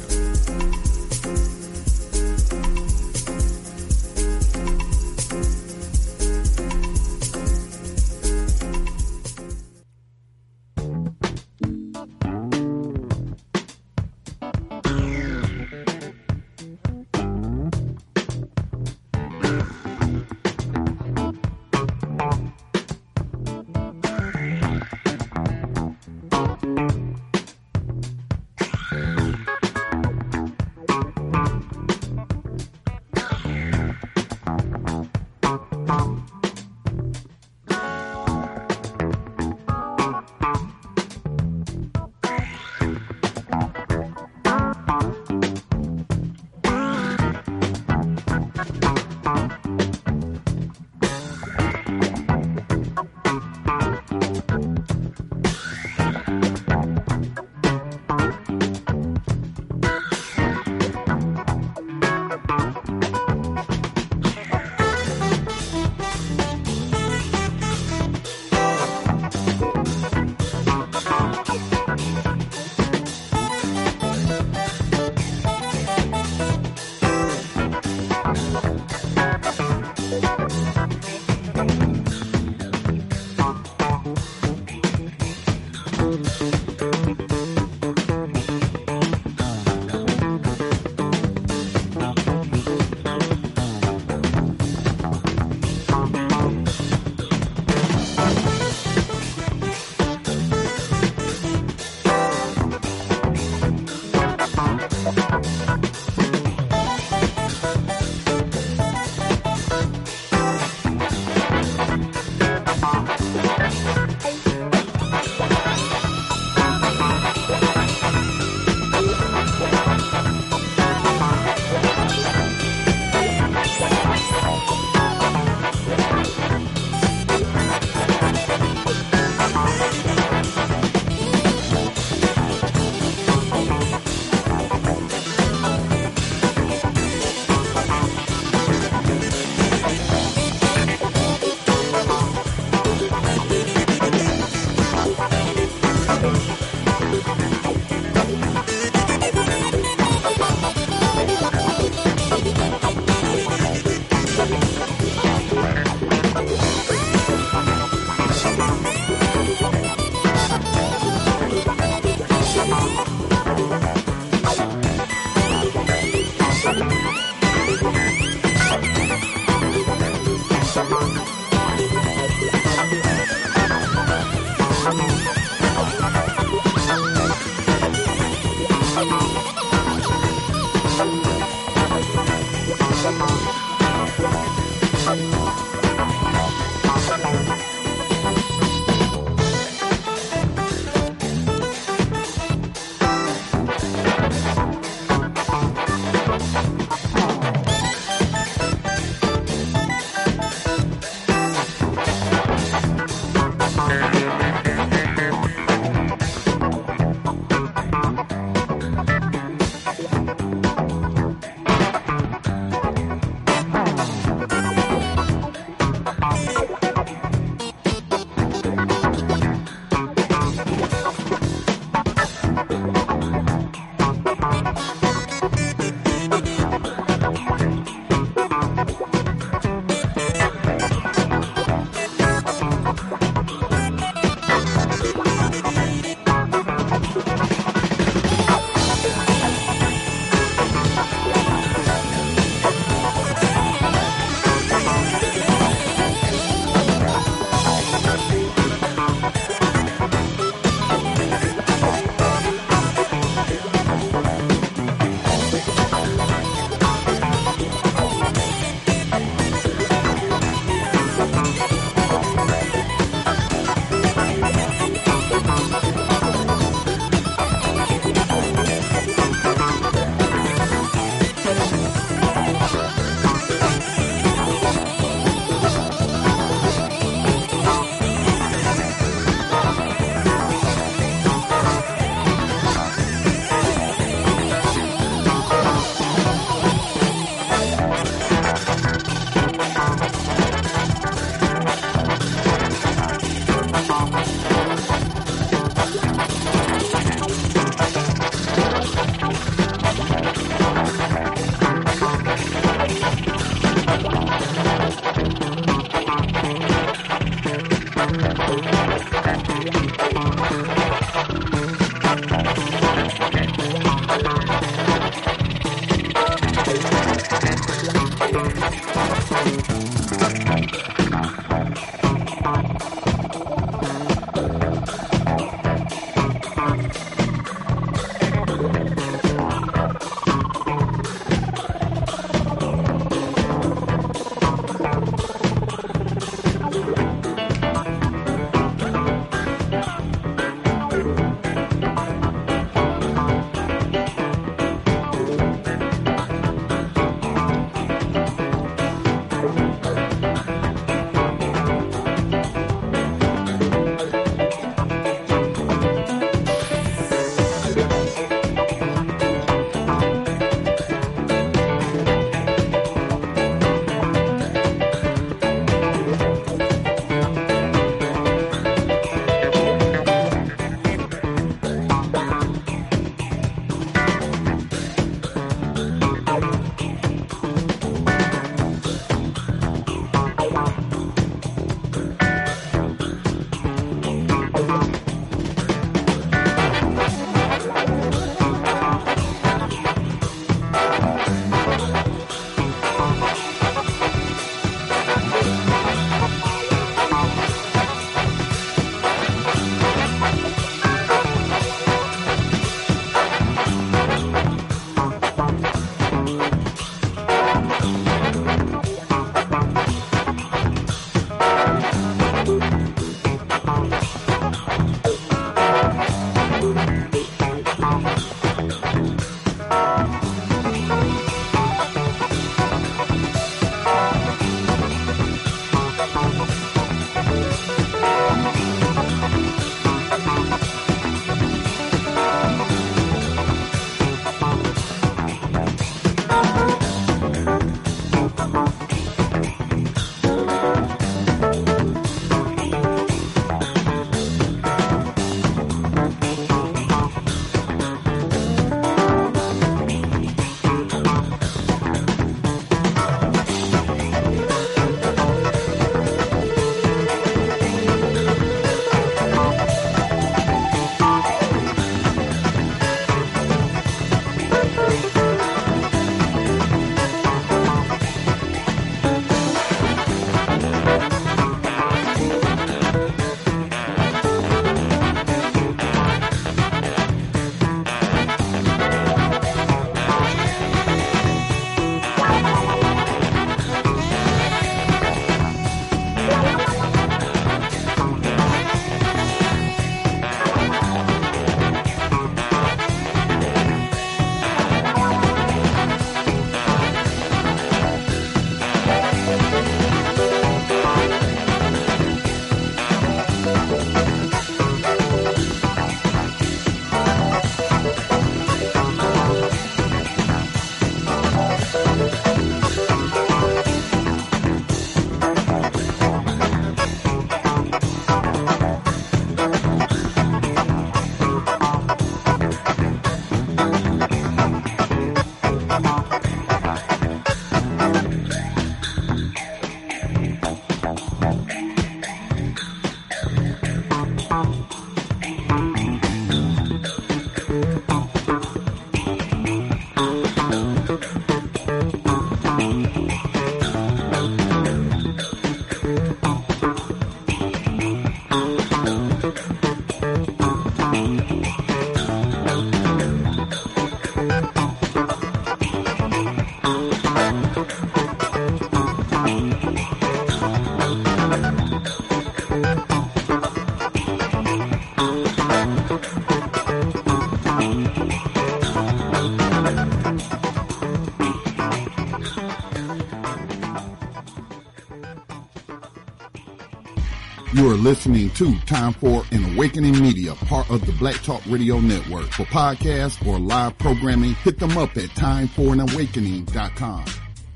You are listening to Time for an Awakening Media, part of the Black Talk Radio Network. For podcasts or live programming, hit them up at timeforanawakening.com.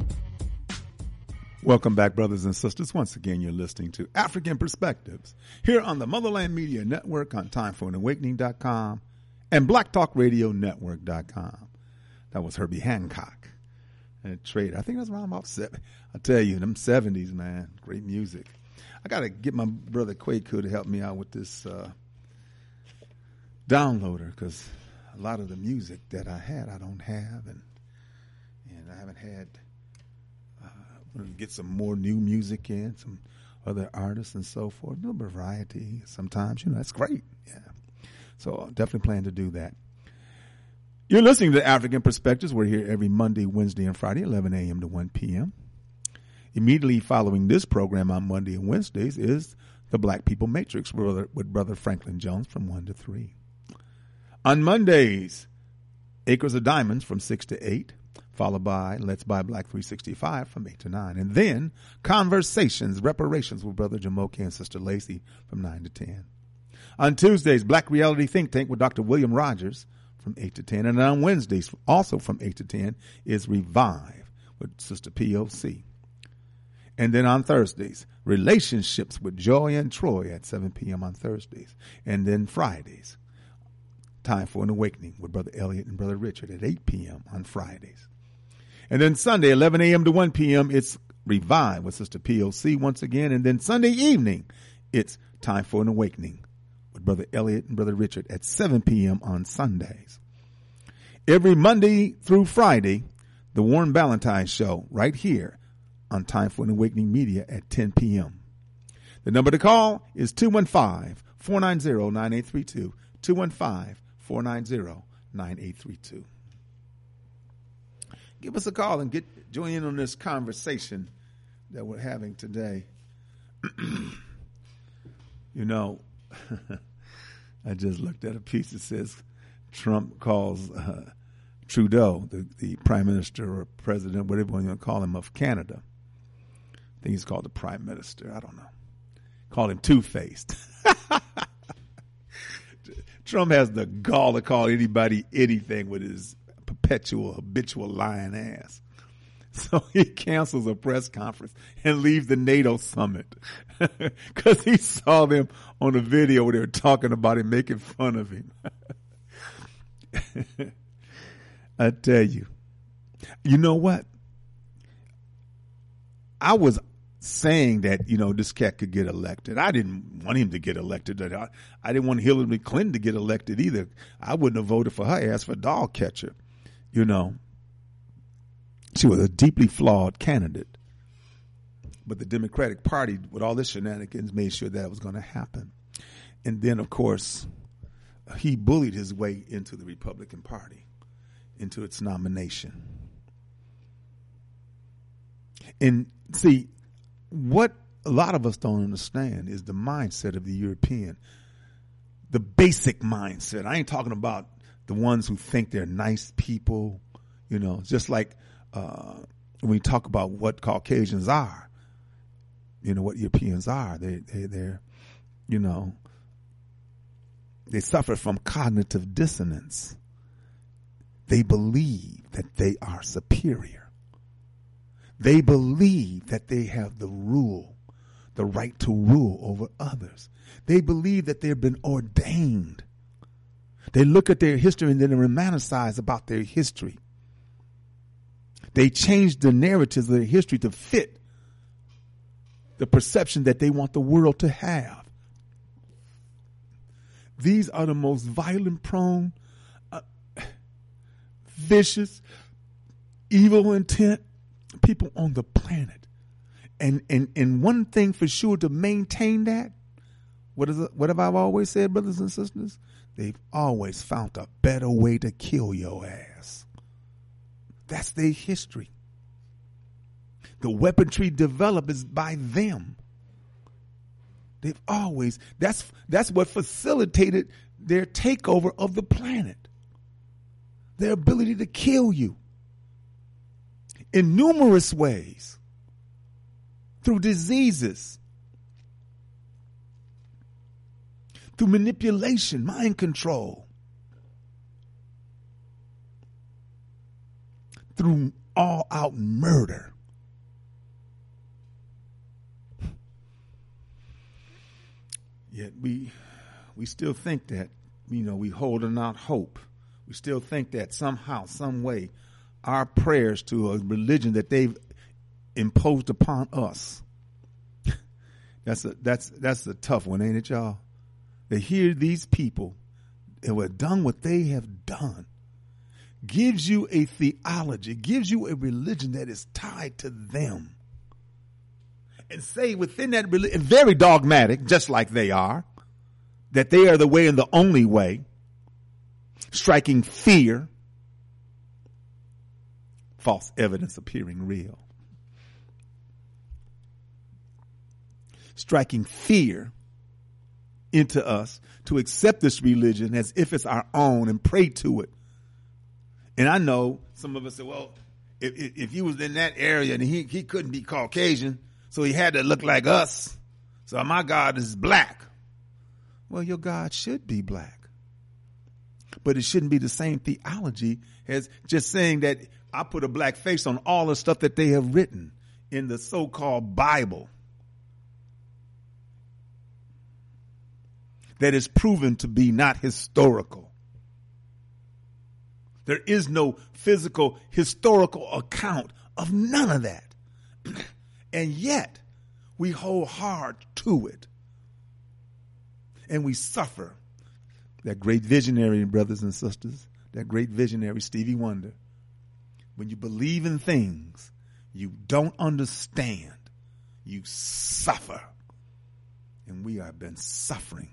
Welcome back, brothers and sisters. Once again, you're listening to African Perspectives here on the Motherland Media Network on timeforanawakening.com and blacktalkradionetwork.com. That was Herbie Hancock and a Trader. I think that's around about 7. I tell you, them 70s, man, great music. I got to get my brother Kwaku to help me out with this downloader, because a lot of the music that I had, I don't have, and I haven't had. Get some more new music in, some other artists and so forth. A little variety sometimes, that's great. Yeah. So I'll definitely plan to do that. You're listening to African Perspectives. We're here every Monday, Wednesday, and Friday, 11 a.m. to 1 p.m. Immediately following this program on Monday and Wednesdays is the Black People Matrix with Brother Franklin Jones from 1 to 3. On Mondays, Acres of Diamonds from 6 to 8. Followed by Let's Buy Black 365 from 8 to 9. And then Conversations, Reparations with Brother Jamoke and Sister Lacey from 9 to 10. On Tuesdays, Black Reality Think Tank with Dr. William Rogers from 8 to 10. And on Wednesdays, also from 8 to 10, is Revive with Sister POC. And then on Thursdays, Relationships with Joy and Troy at 7 p.m. on Thursdays. And then Fridays, Time for an Awakening with Brother Elliot and Brother Richard at 8 p.m. on Fridays. And then Sunday, 11 a.m. to 1 p.m., it's Revive with Sister POC once again. And then Sunday evening, it's Time for an Awakening with Brother Elliot and Brother Richard at 7 p.m. on Sundays. Every Monday through Friday, the Warren Ballantyne Show right here on Time for an Awakening Media at 10 p.m. The number to call is 215-490-9832, 215-490-9832. Give us a call and join in on this conversation that we're having today. I just looked at a piece that says Trump calls Trudeau, the prime minister or president, whatever you want to call him, of Canada. I think he's called the prime minister. I don't know. Call him two-faced. Trump has the gall to call anybody anything with his habitual lying ass. So he cancels a press conference and leaves the NATO summit because he saw them on a video where they were talking about him, making fun of him. I tell you, you know what? I was saying that, this cat could get elected. I didn't want him to get elected. I didn't want Hillary Clinton to get elected either. I wouldn't have voted for her ass for dog catcher. She was a deeply flawed candidate. But the Democratic Party, with all this shenanigans, made sure that was going to happen. And then, of course, he bullied his way into the Republican Party, into its nomination. And see, what a lot of us don't understand is the mindset of the European, the basic mindset. I ain't talking about the ones who think they're nice people, just like when we talk about what Caucasians are, what Europeans are. They're they suffer from cognitive dissonance. They believe that they are superior. They believe that they have the right to rule over others. They believe that they've been ordained. They look at their history and then they romanticize about their history. They changed the narratives of their history to fit the perception that they want the world to have. These are the most violent prone, vicious, evil intent people on the planet. And one thing for sure to maintain that, what have I always said, brothers and sisters? They've always found a better way to kill your ass. That's their history. The weaponry developed is by them. They've always, that's what facilitated their takeover of the planet. Their ability to kill you in numerous ways, through diseases, through manipulation, mind control, through all-out murder. Yet we still think that, we holding out hope. We still think that somehow, some way, our prayers to a religion that they've imposed upon us. That's a tough one, ain't it, y'all? To hear these people who have done what they have done gives you a theology, gives you a religion that is tied to them. And say within that religion, very dogmatic, just like they are, that they are the way and the only way, striking fear, false evidence appearing real. Striking fear into us to accept this religion as if it's our own and pray to it. And I know some of us say, well, if he was in that area and he couldn't be Caucasian, so he had to look like us, so my God is black. Well, your God should be black. But it shouldn't be the same theology as just saying that I put a black face on all the stuff that they have written in the so-called Bible that is proven to be not historical. There is no physical historical account of none of that. And yet we hold hard to it. And we suffer. That great visionary, brothers and sisters, that great visionary Stevie Wonder, when you believe in things you don't understand, you suffer. And we have been suffering.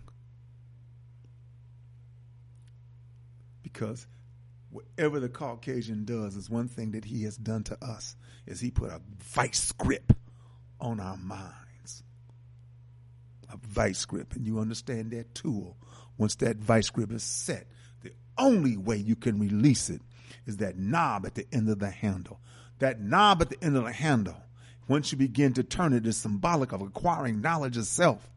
Because whatever the Caucasian does is one thing that he has done to us, is he put a vice grip on our minds. A vice grip. And you understand that tool. Once that vice grip is set, the only way you can release it is that knob at the end of the handle. That knob at the end of the handle, once you begin to turn it, is symbolic of acquiring knowledge of self.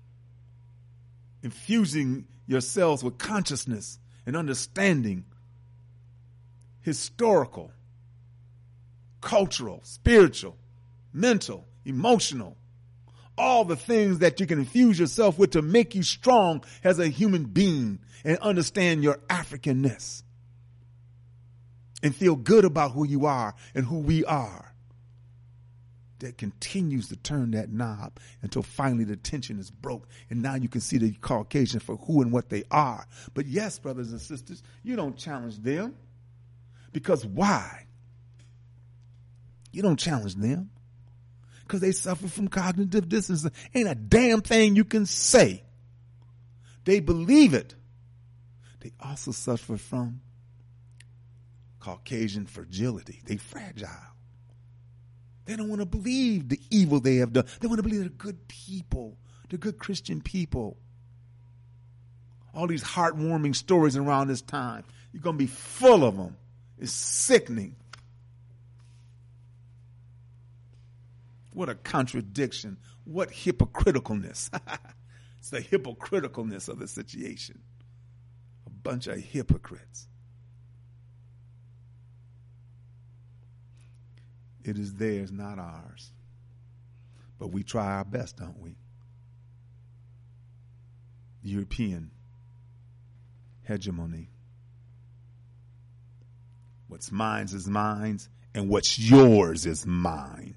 Infusing yourselves with consciousness and understanding, historical, cultural, spiritual, mental, emotional, all the things that you can infuse yourself with to make you strong as a human being and understand your Africanness and feel good about who you are and who we are. That continues to turn that knob until finally the tension is broke. And now you can see the Caucasian for who and what they are. But yes, brothers and sisters, you don't challenge them. Because why? You don't challenge them. Because they suffer from cognitive dissonance. Ain't a damn thing you can say. They believe it. They also suffer from Caucasian fragility. They fragile. They don't want to believe the evil they have done. They want to believe they're good people. They're good Christian people. All these heartwarming stories around this time, you're going to be full of them. It's sickening. What a contradiction. What hypocriticalness. It's the hypocriticalness of the situation. A bunch of hypocrites. It is theirs, not ours. But we try our best, don't we? European hegemony. What's mine is mine, and what's yours is mine.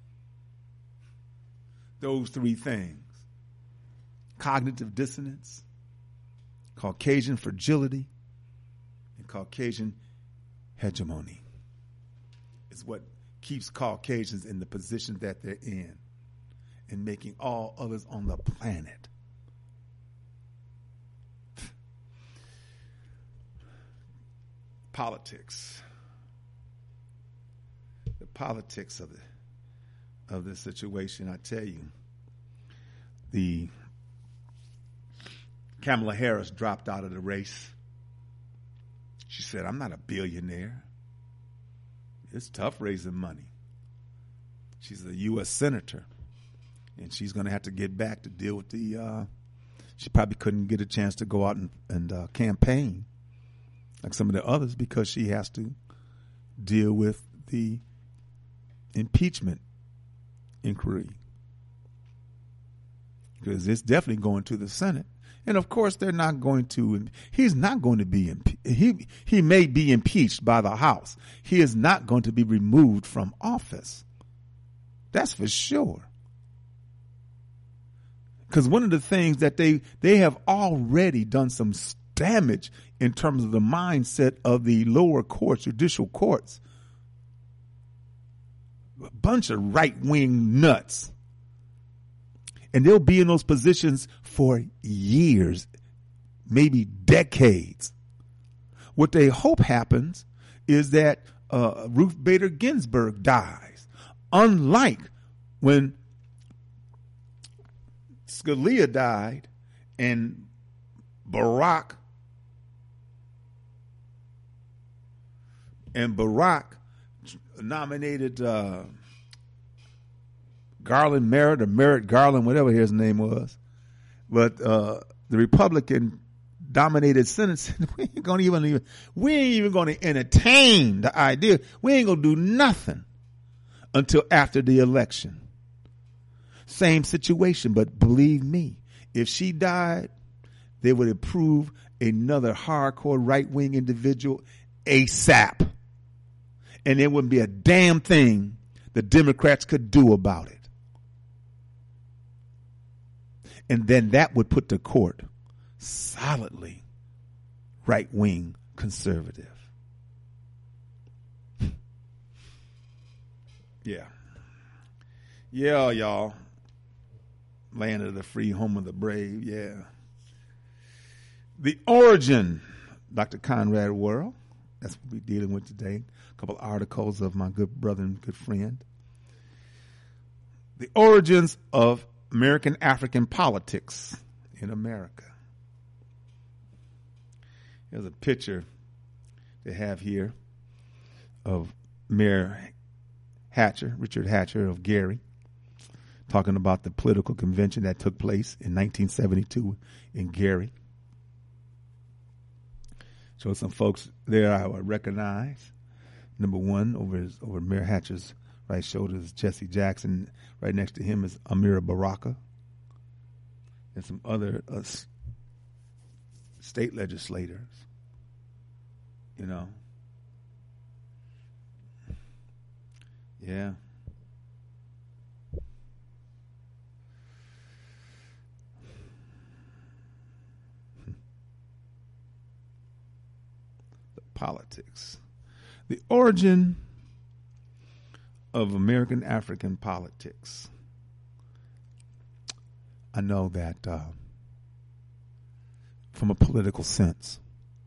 Those three things: cognitive dissonance, Caucasian fragility, and Caucasian hegemony is what keeps Caucasians in the position that they're in and making all others on the planet politics. The politics of this situation, I tell you. The Kamala Harris dropped out of the race. She said, I'm not a billionaire. It's tough raising money. She's a U.S. senator, and she's going to have to get back to deal with she probably couldn't get a chance to go out and campaign like some of the others because she has to deal with the impeachment inquiry. Because it's definitely going to the Senate. And of course, they're not going to, he's not going to be, he may be impeached by the House. He is not going to be removed from office. That's for sure. Because one of the things that they have already done some damage in terms of the mindset of the lower courts, judicial courts. A bunch of right-wing nuts. And they'll be in those positions for years, maybe decades. What they hope happens is that Ruth Bader Ginsburg dies. Unlike when Scalia died and Barack nominated Garland Merritt or Merritt Garland, whatever his name was. But the Republican dominated Senate said, we ain't even going to entertain the idea. We ain't going to do nothing until after the election. Same situation, but believe me, if she died, they would approve another hardcore right-wing individual ASAP. And there wouldn't be a damn thing the Democrats could do about it. And then that would put the court solidly right-wing conservative. Yeah. Yeah, y'all. Land of the free, home of the brave. Yeah. The origin, Dr. Conrad Worrell. That's what we're dealing with today. A couple articles of my good brother and good friend. The origins of American African politics in America. There's a picture they have here of Mayor Hatcher, Richard Hatcher of Gary, talking about the political convention that took place in 1972 in Gary. So some folks there I would recognize. Number one, over Mayor Hatcher's right shoulder is Jesse Jackson. Right next to him is Amira Baraka. And some other state legislators. You know. Yeah. The politics. The origin of American African politics. I know that from a political sense,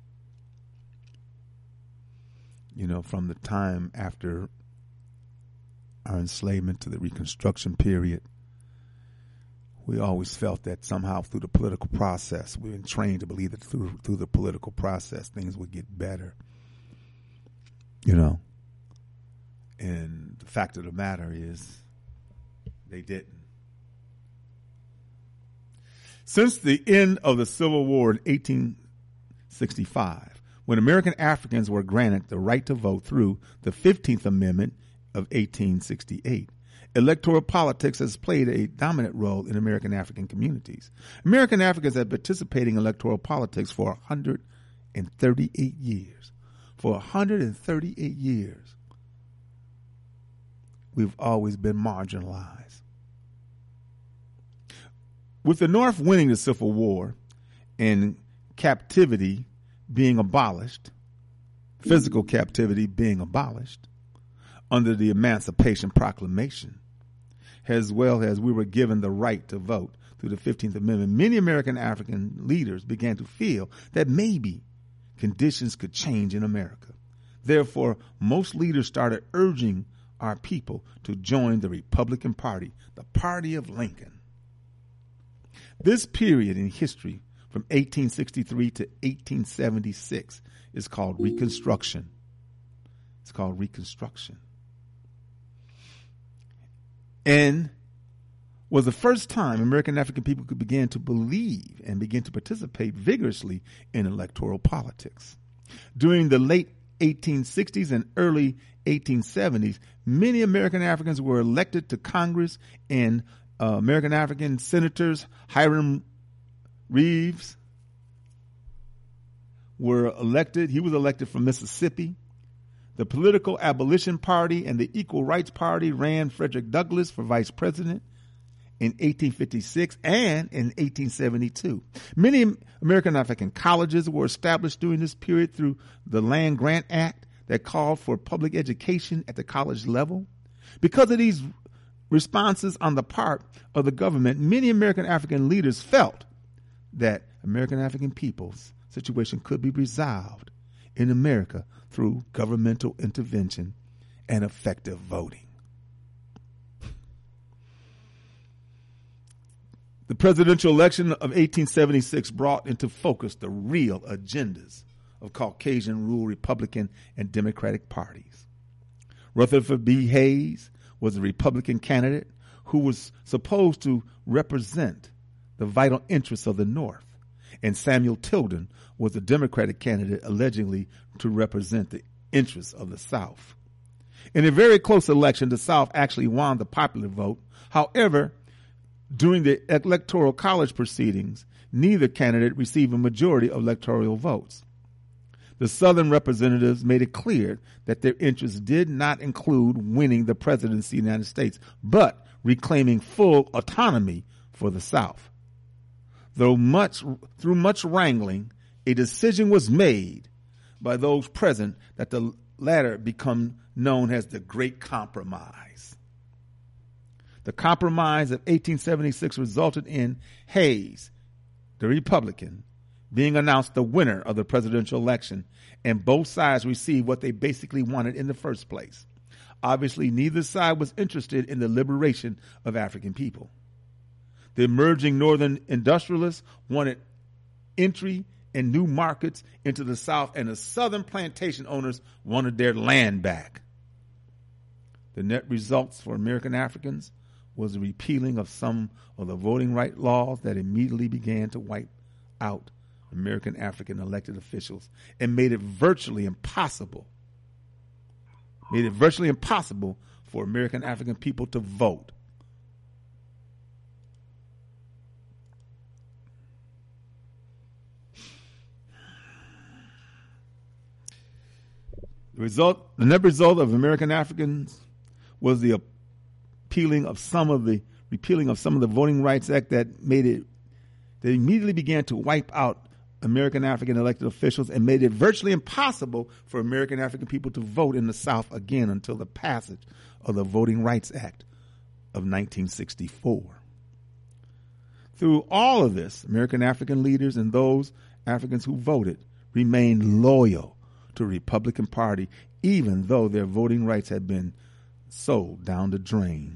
you know, from the time after our enslavement to the Reconstruction period, we always felt that somehow through the political process, we were trained to believe that through the political process, things would get better. You know, and the fact of the matter is they didn't. Since the end of the Civil War in 1865, when American Africans were granted the right to vote through the 15th Amendment of 1868, electoral politics has played a dominant role in American African communities. American Africans have participated in electoral politics for 138 years. For 138 years. we've always been marginalized. With the North winning the Civil War and captivity being abolished, physical captivity being abolished under the Emancipation Proclamation, as well as we were given the right to vote through the 15th Amendment, many American African leaders began to feel that maybe conditions could change in America. Therefore, most leaders started urging our people to join the Republican Party, the party of Lincoln. This period in history from 1863 to 1876 is called Reconstruction. It's called Reconstruction. And was the first time American African people could begin to believe and begin to participate vigorously in electoral politics. During the late 1860s and early 1870s, many American Africans were elected to Congress, and American African senators Hiram Reeves were elected. He was elected from Mississippi. The Political Abolition Party and the Equal Rights Party ran Frederick Douglass for vice president in 1856 and in 1872. Many American African colleges were established during this period through the Land Grant Act that called for public education at the college level. Because of these responses on the part of the government, many American African leaders felt that American African people's situation could be resolved in America through governmental intervention and effective voting. The presidential election of 1876 brought into focus the real agendas of Caucasian ruled Republican and Democratic parties. Rutherford B. Hayes was a Republican candidate who was supposed to represent the vital interests of the North, and Samuel Tilden was a Democratic candidate allegedly to represent the interests of the South. In a very close election, the South actually won the popular vote. However, during the electoral college proceedings, neither candidate received a majority of electoral votes. The Southern representatives made it clear that their interests did not include winning the presidency of the United States, but reclaiming full autonomy for the South. Through much wrangling, a decision was made by those present that the latter become known as the Great Compromise. The Compromise of 1876 resulted in Hayes, the Republican, being announced the winner of the presidential election, and both sides received what they basically wanted in the first place. Obviously, neither side was interested in the liberation of African people. The emerging northern industrialists wanted entry and new markets into the South, and the southern plantation owners wanted their land back. The net results for American Africans was the repealing of some of the voting right laws that immediately began to wipe out American African elected officials and made it virtually impossible for American African people to vote. The net result of American Africans was the repealing of some of the Voting Rights Act that immediately began to wipe out American African elected officials and made it virtually impossible for American African people to vote in the South again until the passage of the Voting Rights Act of 1964. Through all of this, American African leaders and those Africans who voted remained loyal to the Republican Party, even though their voting rights had been sold down the drain.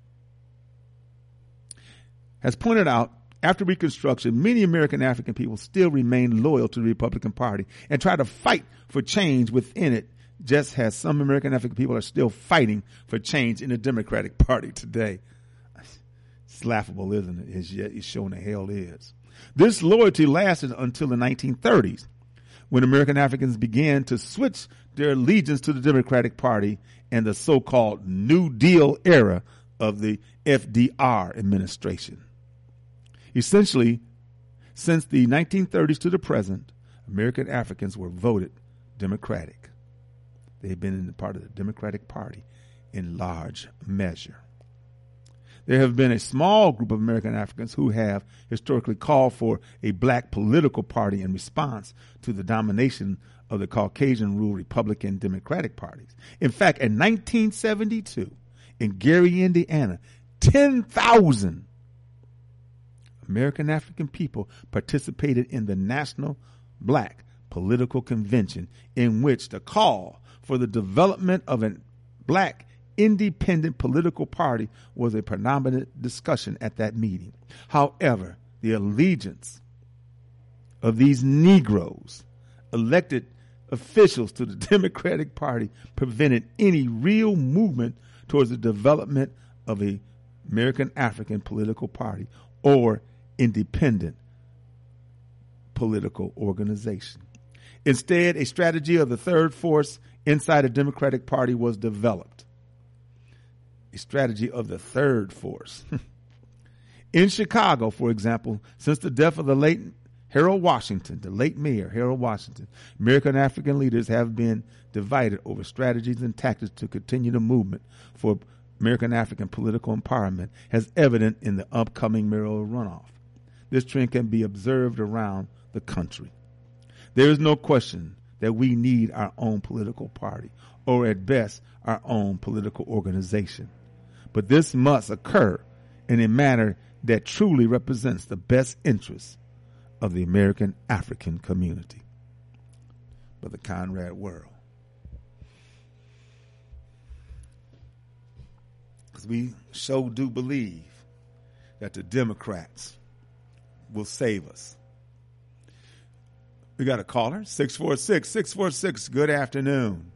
As pointed out, after Reconstruction, many American African people still remain loyal to the Republican Party and try to fight for change within it, just as some American African people are still fighting for change in the Democratic Party today. It's laughable, isn't it? It's showing the hell is. This loyalty lasted until the 1930s, when American Africans began to switch their allegiance to the Democratic Party and the so-called New Deal era of the FDR administration. Essentially, since the 1930s to the present, American Africans were voted Democratic. They've been in the part of the Democratic Party in large measure. There have been a small group of American Africans who have historically called for a black political party in response to the domination of the Caucasian-ruled Republican Democratic parties. In fact, in 1972, in Gary, Indiana, 10,000 American African people participated in the National Black Political Convention, in which the call for the development of a black independent political party was a predominant discussion at that meeting. However, the allegiance of these Negroes, elected officials to the Democratic Party, prevented any real movement towards the development of a American African political party or independent political organization. Instead, a strategy of the third force inside the Democratic Party was developed. A strategy of the third force. In Chicago, for example, since the death of the late Harold Washington, the late mayor Harold Washington, American African leaders have been divided over strategies and tactics to continue the movement for American African political empowerment, as evident in the upcoming mayoral runoff. This trend can be observed around the country. There is no question that we need our own political party, or at best, our own political organization. But this must occur in a manner that truly represents the best interests of the American African community. Brother Conrad Worrell. Because we sure do believe that the Democrats will save us. We got a caller, 646. Good afternoon.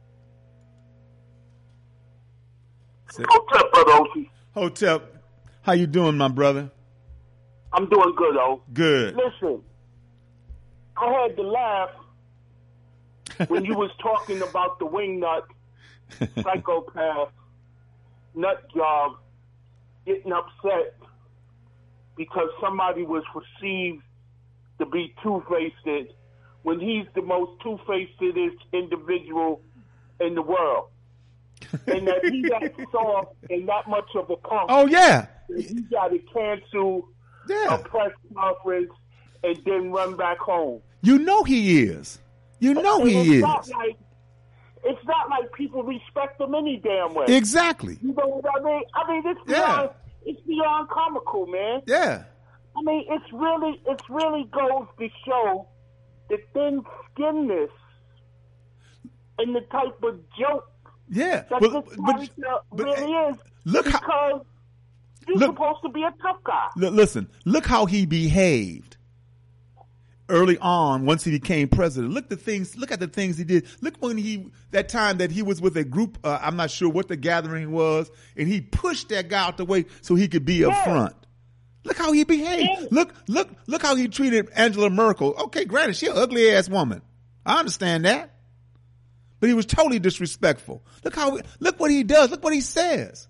Hotep, brother Oshie. Hotep, how you doing, my brother? I'm doing good, O. Good. Listen, I had to laugh when you was talking about the wingnut, psychopath, nut job, getting upset because somebody was perceived to be two-faced when he's the most two-faced individual in the world. And that he got soft and that much of a punk. Oh, yeah. He got to cancel a press conference and then run back home. You know he is. It's not like people respect him any damn way. Exactly. You know what I mean? I mean, it's beyond comical, man. Yeah. I mean, it's really goes to show the thin-skinnedness and the type of joke that this character really is. Because you're supposed to be a tough guy. Listen, look how he behaved early on once he became president. Look at the things he did. Look when that time that he was with a group, I'm not sure what the gathering was, and he pushed that guy out the way so he could be up front. Look how he behaved. Yeah. Look how he treated Angela Merkel. Okay, granted, she's an ugly ass woman. I understand that. But he was totally disrespectful. Look what he does. Look what he says.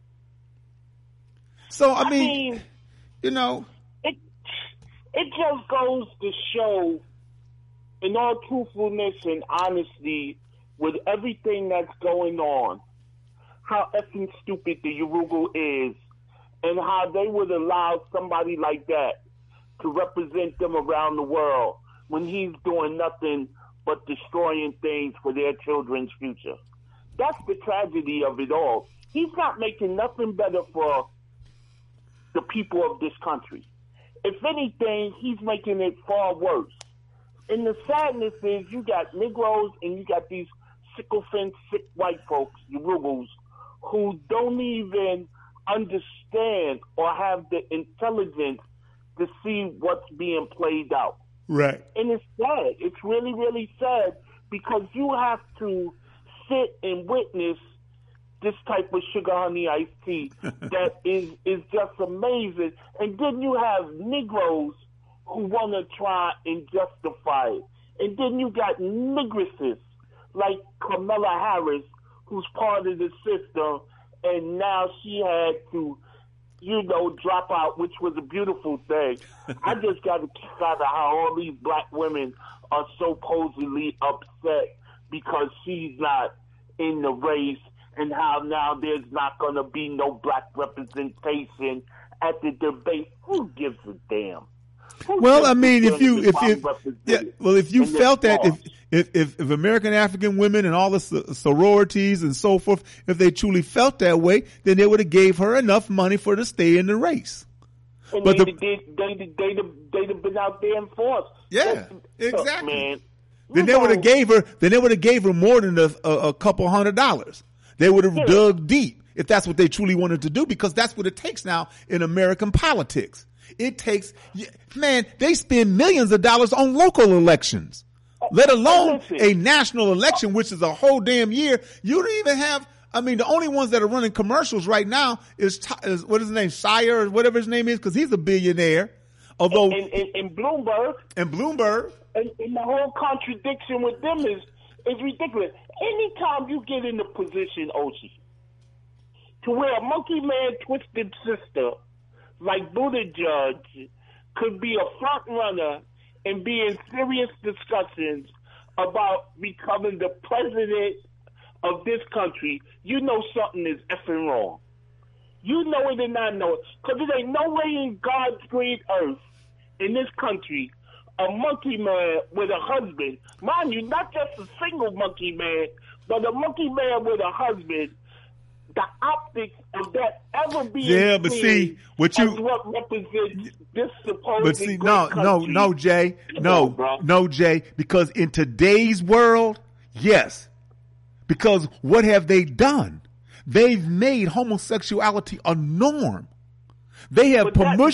So, I mean, you know. It just goes to show, in all truthfulness and honesty, with everything that's going on, how effing stupid the Urugu is, and how they would allow somebody like that to represent them around the world when he's doing nothing but destroying things for their children's future. That's the tragedy of it all. He's not making nothing better for the people of this country. If anything, he's making it far worse. And the sadness is you got Negroes and you got these sycophant, sick white folks, Urugus, who don't even understand or have the intelligence to see what's being played out. Right. And it's sad. It's really, really sad because you have to sit and witness this type of sugar honey iced tea that is just amazing. And then you have Negroes who want to try and justify it. And then you got negresses like Kamala Harris, who's part of the system, and now she had to, drop out, which was a beautiful thing. I just got to kick out of how all these black women are supposedly upset because she's not in the race and how now there's not going to be no black representation at the debate. Who gives a damn? Well, I mean, if you felt that if American African women and all the sororities and so forth, if they truly felt that way, then they would have gave her enough money for her to stay in the race. And but they'd have been out there in force. Yeah, exactly. Man, then they would have gave her more than a couple $100. They would have dug deep if that's what they truly wanted to do, because that's what it takes now in American politics. It takes, man, they spend millions of dollars on local elections, let alone a national election, which is a whole damn year. You don't even have, I mean, the only ones that are running commercials right now is what is his name, Shire or whatever his name is, because he's a billionaire. Although in Bloomberg. And Bloomberg. And the whole contradiction with them is ridiculous. Anytime you get in the position, Oshi, to where a monkey man twisted sister like Buttigieg could be a front runner and be in serious discussions about becoming the president of this country, you know something is effing wrong. You know it and I know it. Because there ain't no way in God's great earth in this country a monkey man with a husband, mind you, not just a single monkey man, but a monkey man with a husband, the optics of that ever being what represents this supposed no, Jay, because in today's world, yes, because what have they done? They've made homosexuality a norm. They have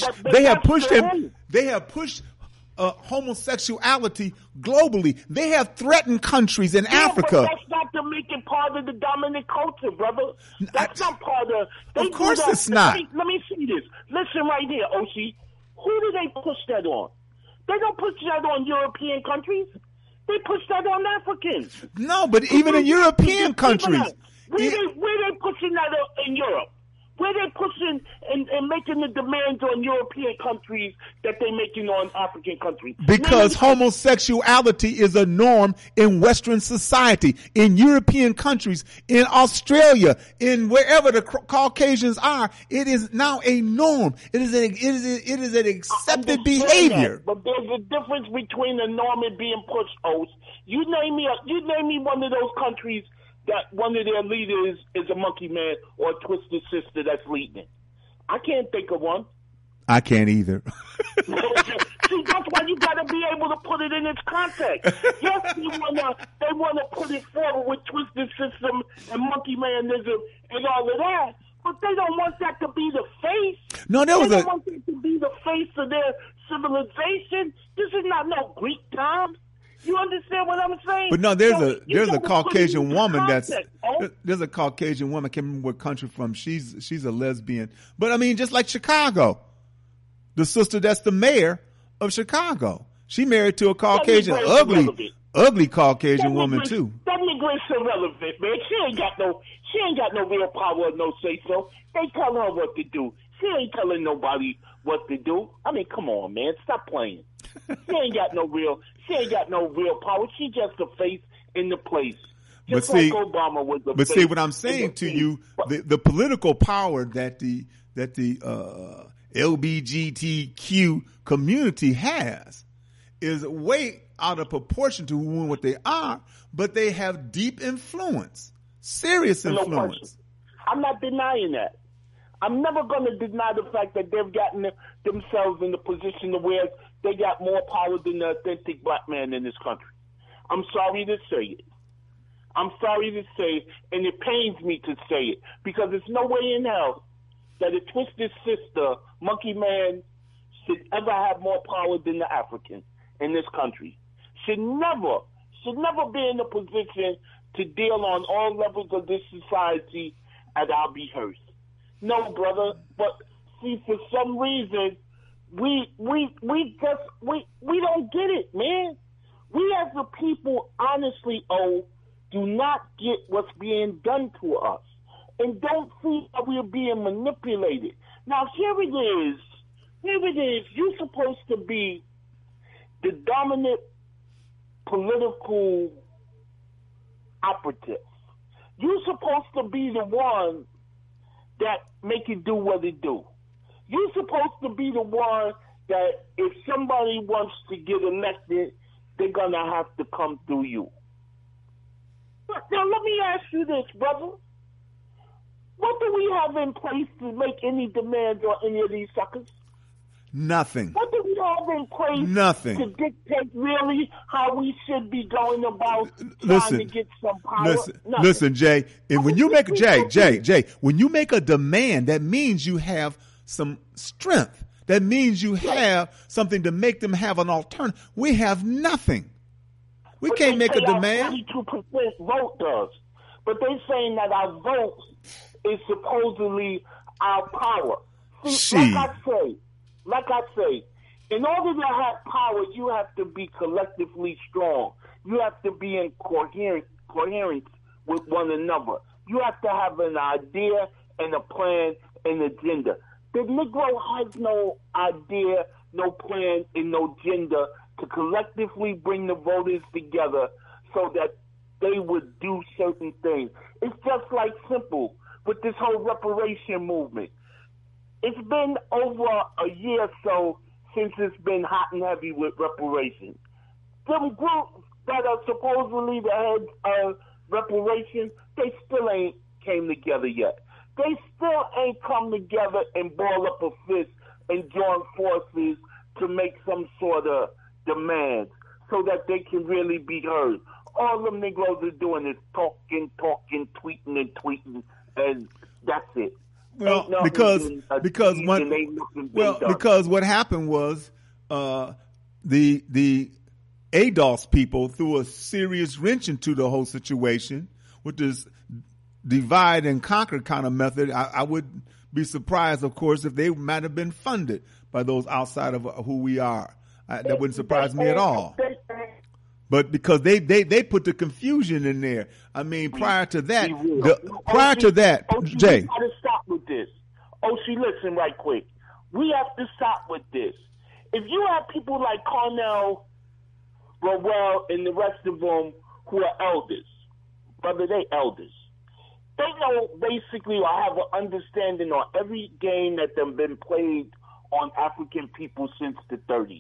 pushed homosexuality globally. They have threatened countries in Africa. But that's not to make it part of the dominant culture, brother. That's not part of. Of course, it's not. Let me see this. Listen right here, Oshi. Who do they push that on? They don't push that on European countries. They push that on Africans. No, but even in European countries, where they pushing that in Europe? Where they pushing and making the demands on European countries that they making on African countries? Because homosexuality is a norm in Western society, in European countries, in Australia, in wherever the Caucasians are. It is now a norm. It is an accepted behavior. That, but there's a difference between a norm and being pushed. You name me one of those countries that one of their leaders is a monkey man or a twisted sister that's leading it. I can't think of one. I can't either. See, that's why you got to be able to put it in its context. Yes, they wanna put it forward with twisted system and monkey manism and all of that, but they don't want that to be the face. No, they don't want that to be the face of their civilization. This is not no Greek times. You understand what I'm saying? But no, there's a Caucasian woman there's a Caucasian woman. I can't remember what country from. She's a lesbian. But I mean, just like Chicago, the sister that's the mayor of Chicago, she married to a Caucasian, ugly Caucasian woman too. That migrant's irrelevant, man. She ain't got no real power or no say so. They tell her what to do. She ain't telling nobody what to do. I mean, come on, man, stop playing. She ain't got no real power. She just a face in the place. Just like Obama was a face. But see what I'm saying to you, the political power that the LGBTQ community has is way out of proportion to what they are, but they have deep influence, serious influence. I'm not denying that. I'm never going to deny the fact that they've gotten themselves in the position to where they got more power than the authentic black man in this country. I'm sorry to say it. And it pains me to say it, because there's no way in hell that a twisted sister, monkey man, should ever have more power than the African in this country. Should never be in a position to deal on all levels of this society at our behest. No, brother, but see, for some reason, we don't get it, man. We as a people, honestly, do not get what's being done to us and don't see how we're being manipulated. Now, here it is. You're supposed to be the dominant political operative. You're supposed to be the one that make it do what it do. You're supposed to be the one that if somebody wants to get elected, they're going to have to come through you. Now, let me ask you this, brother. What do we have in place to make any demands on any of these suckers? Nothing. What do we have in place Nothing. to dictate really how we should be going about trying to get some power? Listen, Jay. And when you make Jay, when you make a demand, that means you have some strength. That means you have something to make them have an alternative. We have nothing. We can't make a demand. 42% vote does, but they're saying that our vote is supposedly our power. See, like I say, in order to have power, you have to be collectively strong. You have to be in coherence with one another. You have to have an idea and a plan and agenda. The Negro has no idea, no plan, and no agenda to collectively bring the voters together so that they would do certain things. It's just like simple with this whole reparation movement. It's been over a year or so since it's been hot and heavy with reparations. Them groups that are supposedly the heads of reparations, they still ain't came together yet. They still ain't come together and ball up a fist and join forces to make some sort of demands so that they can really be heard. All them Negroes are doing is talking, tweeting, and that's it. Well, because what happened was the ADOS people threw a serious wrench into the whole situation with this divide and conquer kind of method. I would be surprised, of course, if they might have been funded by those outside of who we are. That wouldn't surprise me at all. But because they put the confusion in there. I mean, prior to that, Jay. We got to stop with this. Oshie, listen right quick. We have to stop with this. If you have people like Cornell, Rowell, and the rest of them who are elders, brother, they elders. They know basically or have an understanding on every game that has been played on African people since the 30s.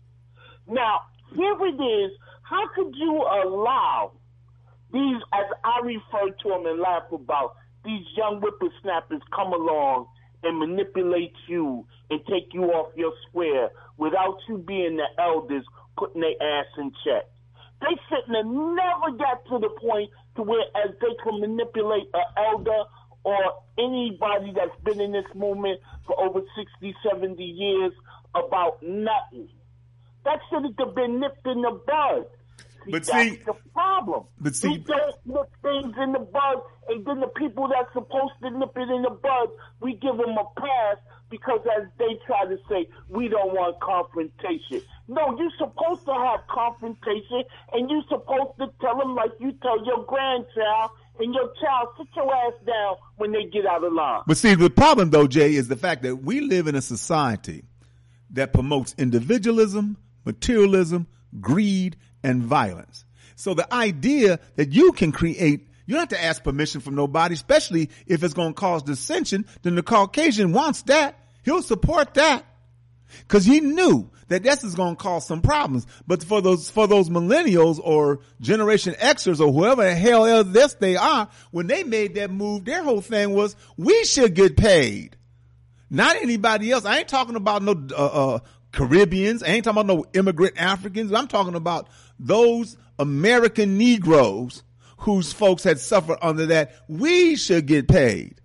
Now, here it is. How could you allow these, as I refer to them and laugh about, these young whippersnappers come along and manipulate you and take you off your square without you being the elders putting their ass in check? They sitting and never got to the point to where as they can manipulate an elder or anybody that's been in this movement for over 60, 70 years about nothing. That should have been nipped in the bud. That's the problem. We don't nip things in the bud, and then the people that's supposed to nip it in the bud, we give them a pass because, as they try to say, we don't want confrontation. No, you're supposed to have confrontation, and you're supposed to tell them like you tell your grandchild, and your child, sit your ass down when they get out of line. But see, the problem, though, Jay, is the fact that we live in a society that promotes individualism, materialism, greed, and violence. So the idea that you can create, you don't have to ask permission from nobody, especially if it's going to cause dissension, then the Caucasian wants that. He'll support that because he knew that this is going to cause some problems. But for those millennials or Generation Xers or whoever the hell else they are, when they made that move, their whole thing was we should get paid, not anybody else. I ain't talking about no Caribbeans. I ain't talking about no immigrant Africans. I'm talking about those American Negroes whose folks had suffered under that. We should get paid.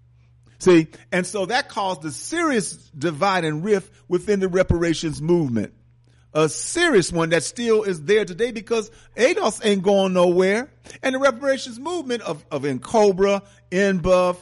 See, and so that caused a serious divide and rift within the reparations movement. A serious one that still is there today because ADOS ain't going nowhere. And the reparations movement of NCOBRA, NBUF,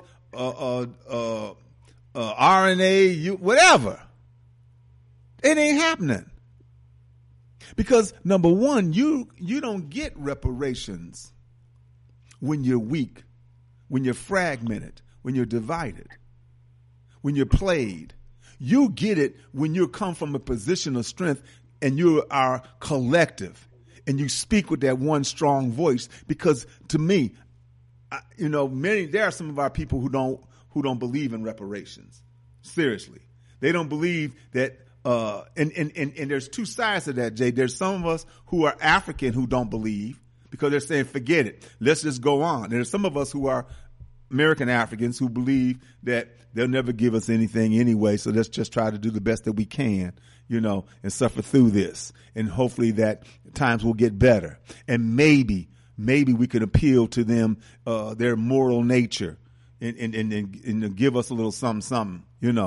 RNA, whatever. It ain't happening. Because number one, you don't get reparations when you're weak, when you're fragmented, when you're divided, when you're played. You get it when you come from a position of strength and you are collective and you speak with that one strong voice. Because to me, there are some of our people who don't believe in reparations. Seriously, they don't believe that. And there's two sides to that, Jay. There's some of us who are African who don't believe because they're saying, forget it. Let's just go on. There's some of us who are American Africans who believe that they'll never give us anything anyway. So let's just try to do the best that we can, and suffer through this. And hopefully that times will get better. And maybe we could appeal to them, their moral nature and give us a little something,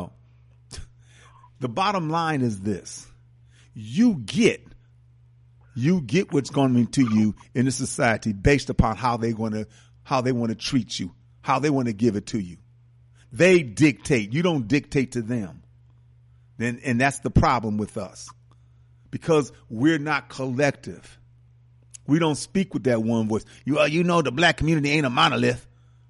The bottom line is this. You get what's going to you in the society based upon how they want to treat you, how they want to give it to you. They dictate. You don't dictate to them. And that's the problem with us because we're not collective. We don't speak with that one voice. The black community ain't a monolith.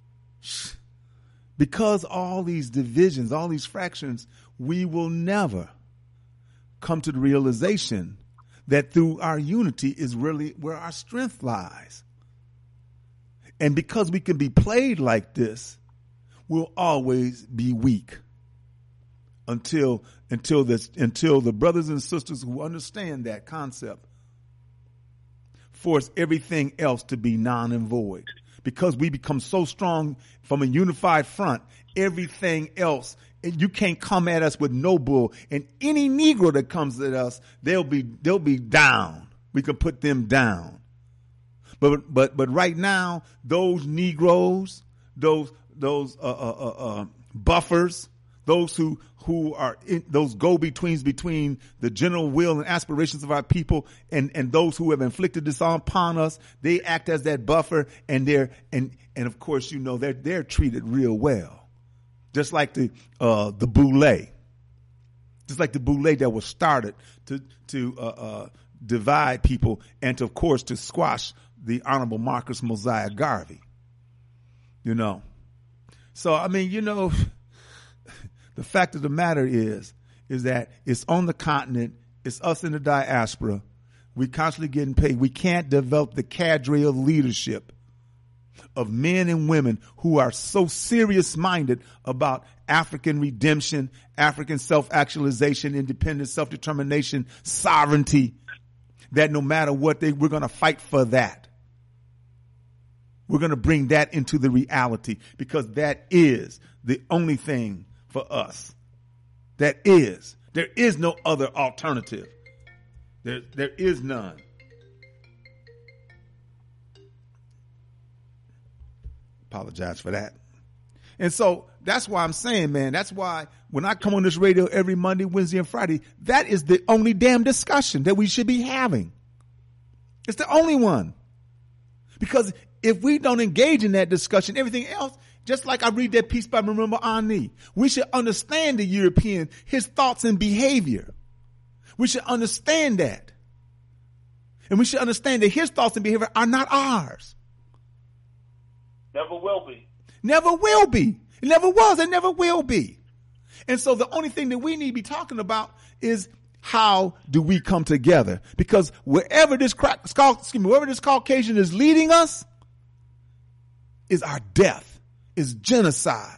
Because all these divisions, all these fractions, we will never come to the realization that through our unity is really where our strength lies. And because we can be played like this, we'll always be weak until the brothers and sisters who understand that concept force everything else to be non and void. Because we become so strong from a unified front, everything else, you can't come at us with no bull. And any Negro that comes at us, they'll be down. We can put them down. But right now, those Negroes, those buffers, those who are those go-betweens between the general will and aspirations of our people and those who have inflicted this upon us, they act as that buffer and of course, they're treated real well. Just like the boule. Just like the boule that was started to divide people and to, of course, to squash the Honorable Marcus Mosiah Garvey. So, the fact of the matter is that it's on the continent. It's us in the diaspora. We're constantly getting paid. We can't develop the cadre of leadership of men and women who are so serious-minded about African redemption, African self-actualization, independence, self-determination, sovereignty, that no matter what we're going to fight for that. We're going to bring that into the reality because that is the only thing for us. There is no other alternative. There is none. Apologize for that. And so that's why I'm saying, man, that's why when I come on this radio every Monday, Wednesday, and Friday, that is the only damn discussion that we should be having. It's the only one. Because if we don't engage in that discussion, everything else, just like I read that piece by Marimba Ani, we should understand the European, his thoughts and behavior. We should understand that. And we should understand that his thoughts and behavior are not ours. Never will be. Never will be. It never was and never will be. And so the only thing that we need to be talking about is how do we come together? Because wherever this Caucasian is leading us is our death, is genocide.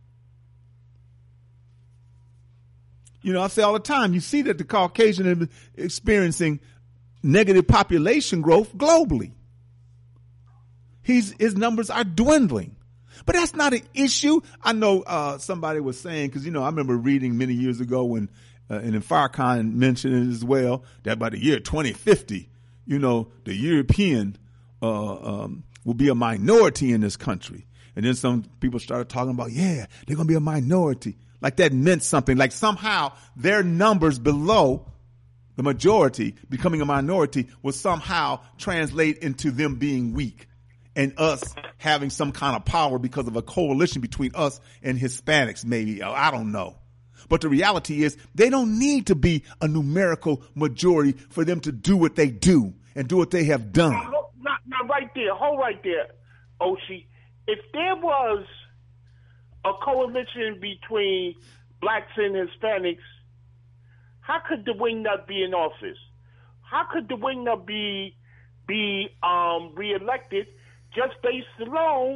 I say all the time, you see that the Caucasian is experiencing negative population growth globally. His numbers are dwindling. But that's not an issue. I know somebody was saying, because, I remember reading many years ago when, and then Farrakhan mentioned it as well, that by the year 2050, the European will be a minority in this country. And then some people started talking about, they're going to be a minority. Like that meant something. Like somehow their numbers below the majority becoming a minority will somehow translate into them being weak. And us having some kind of power because of a coalition between us and Hispanics, maybe. I don't know. But the reality is they don't need to be a numerical majority for them to do what they do and do what they have done. Now right there. Hold right there, Oshi. If there was a coalition between blacks and Hispanics, how could the Wingnut be in office? How could the Wingnut be reelected just based alone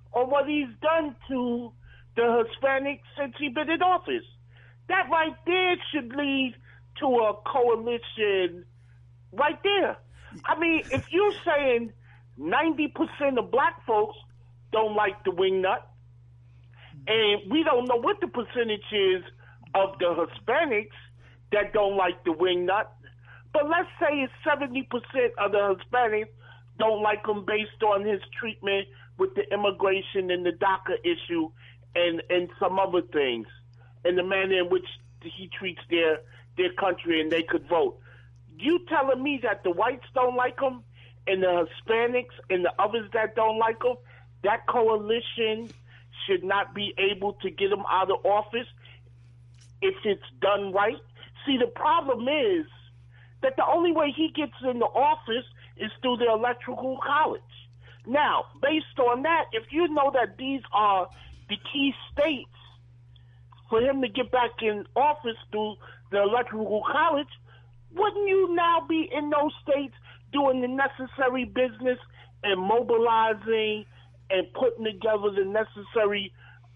on what he's done to the Hispanics since he's been in office. That right there should lead to a coalition right there. I mean, if you're saying 90% of black folks don't like the wingnut, and we don't know what the percentage is of the Hispanics that don't like the wingnut, but let's say it's 70% of the Hispanics don't like him based on his treatment with the immigration and the DACA issue and some other things, and the manner in which he treats their country and they could vote. You telling me that the whites don't like him and the Hispanics and the others that don't like him, that coalition should not be able to get him out of office if it's done right? See, the problem is that the only way he gets into office is through the Electoral College. Now, based on that, if you know that these are the key states for him to get back in office through the Electoral College, wouldn't you now be in those states doing the necessary business and mobilizing and putting together the necessary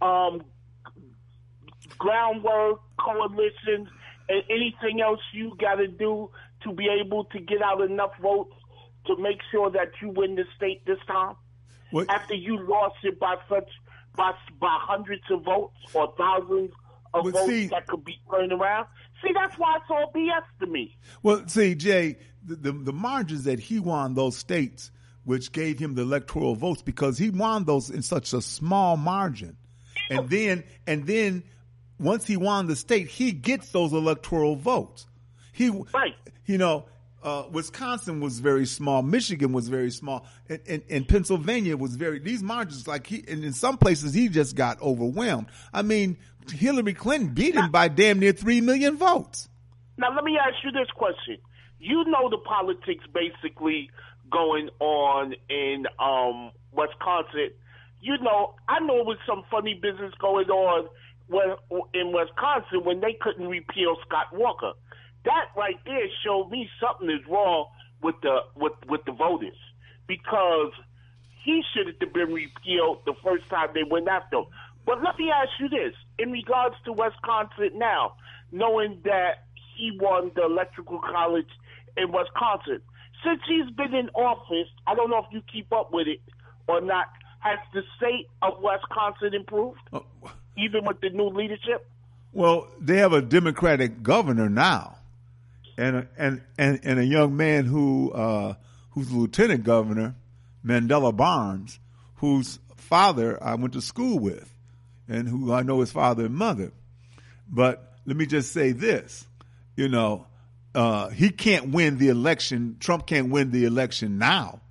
groundwork, coalitions, and anything else you got to do to be able to get out enough votes to make sure that you win the state this time? What? After you lost it by hundreds of votes or thousands of votes that could be turned around? See, that's why it's all BS to me. Well, see, Jay, the margins that he won those states, which gave him the electoral votes, because he won those in such a small margin. And then once he won the state, he gets those electoral votes. Right. You know, Wisconsin was very small. Michigan was very small. And Pennsylvania was these margins, and in some places he just got overwhelmed. I mean, Hillary Clinton beat him by damn near 3 million votes. Now, let me ask you this question. You know the politics basically going on in Wisconsin. You know, I know it was some funny business going on in Wisconsin when they couldn't repeal Scott Walker. That right there showed me something is wrong with the voters, because he should have been repealed the first time they went after him. But let me ask you this, in regards to Wisconsin now, knowing that he won the Electoral College in Wisconsin, since he's been in office, I don't know if you keep up with it or not, has the state of Wisconsin improved, even with the new leadership? Well, they have a Democratic governor now, and a young man who's the lieutenant governor, Mandela Barnes, whose father I went to school with, and who I know his father and mother. But let me just say this, you know, he can't win the election. Trump can't win the election now.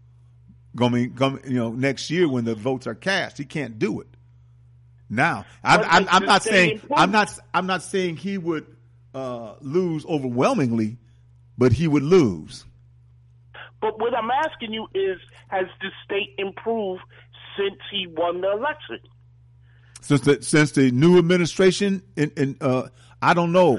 Next year when the votes are cast, he can't do it. Now, I'm not saying he would lose overwhelmingly, but he would lose. But what I'm asking you is, has the state improved since he won the election? Since the new administration, I don't know.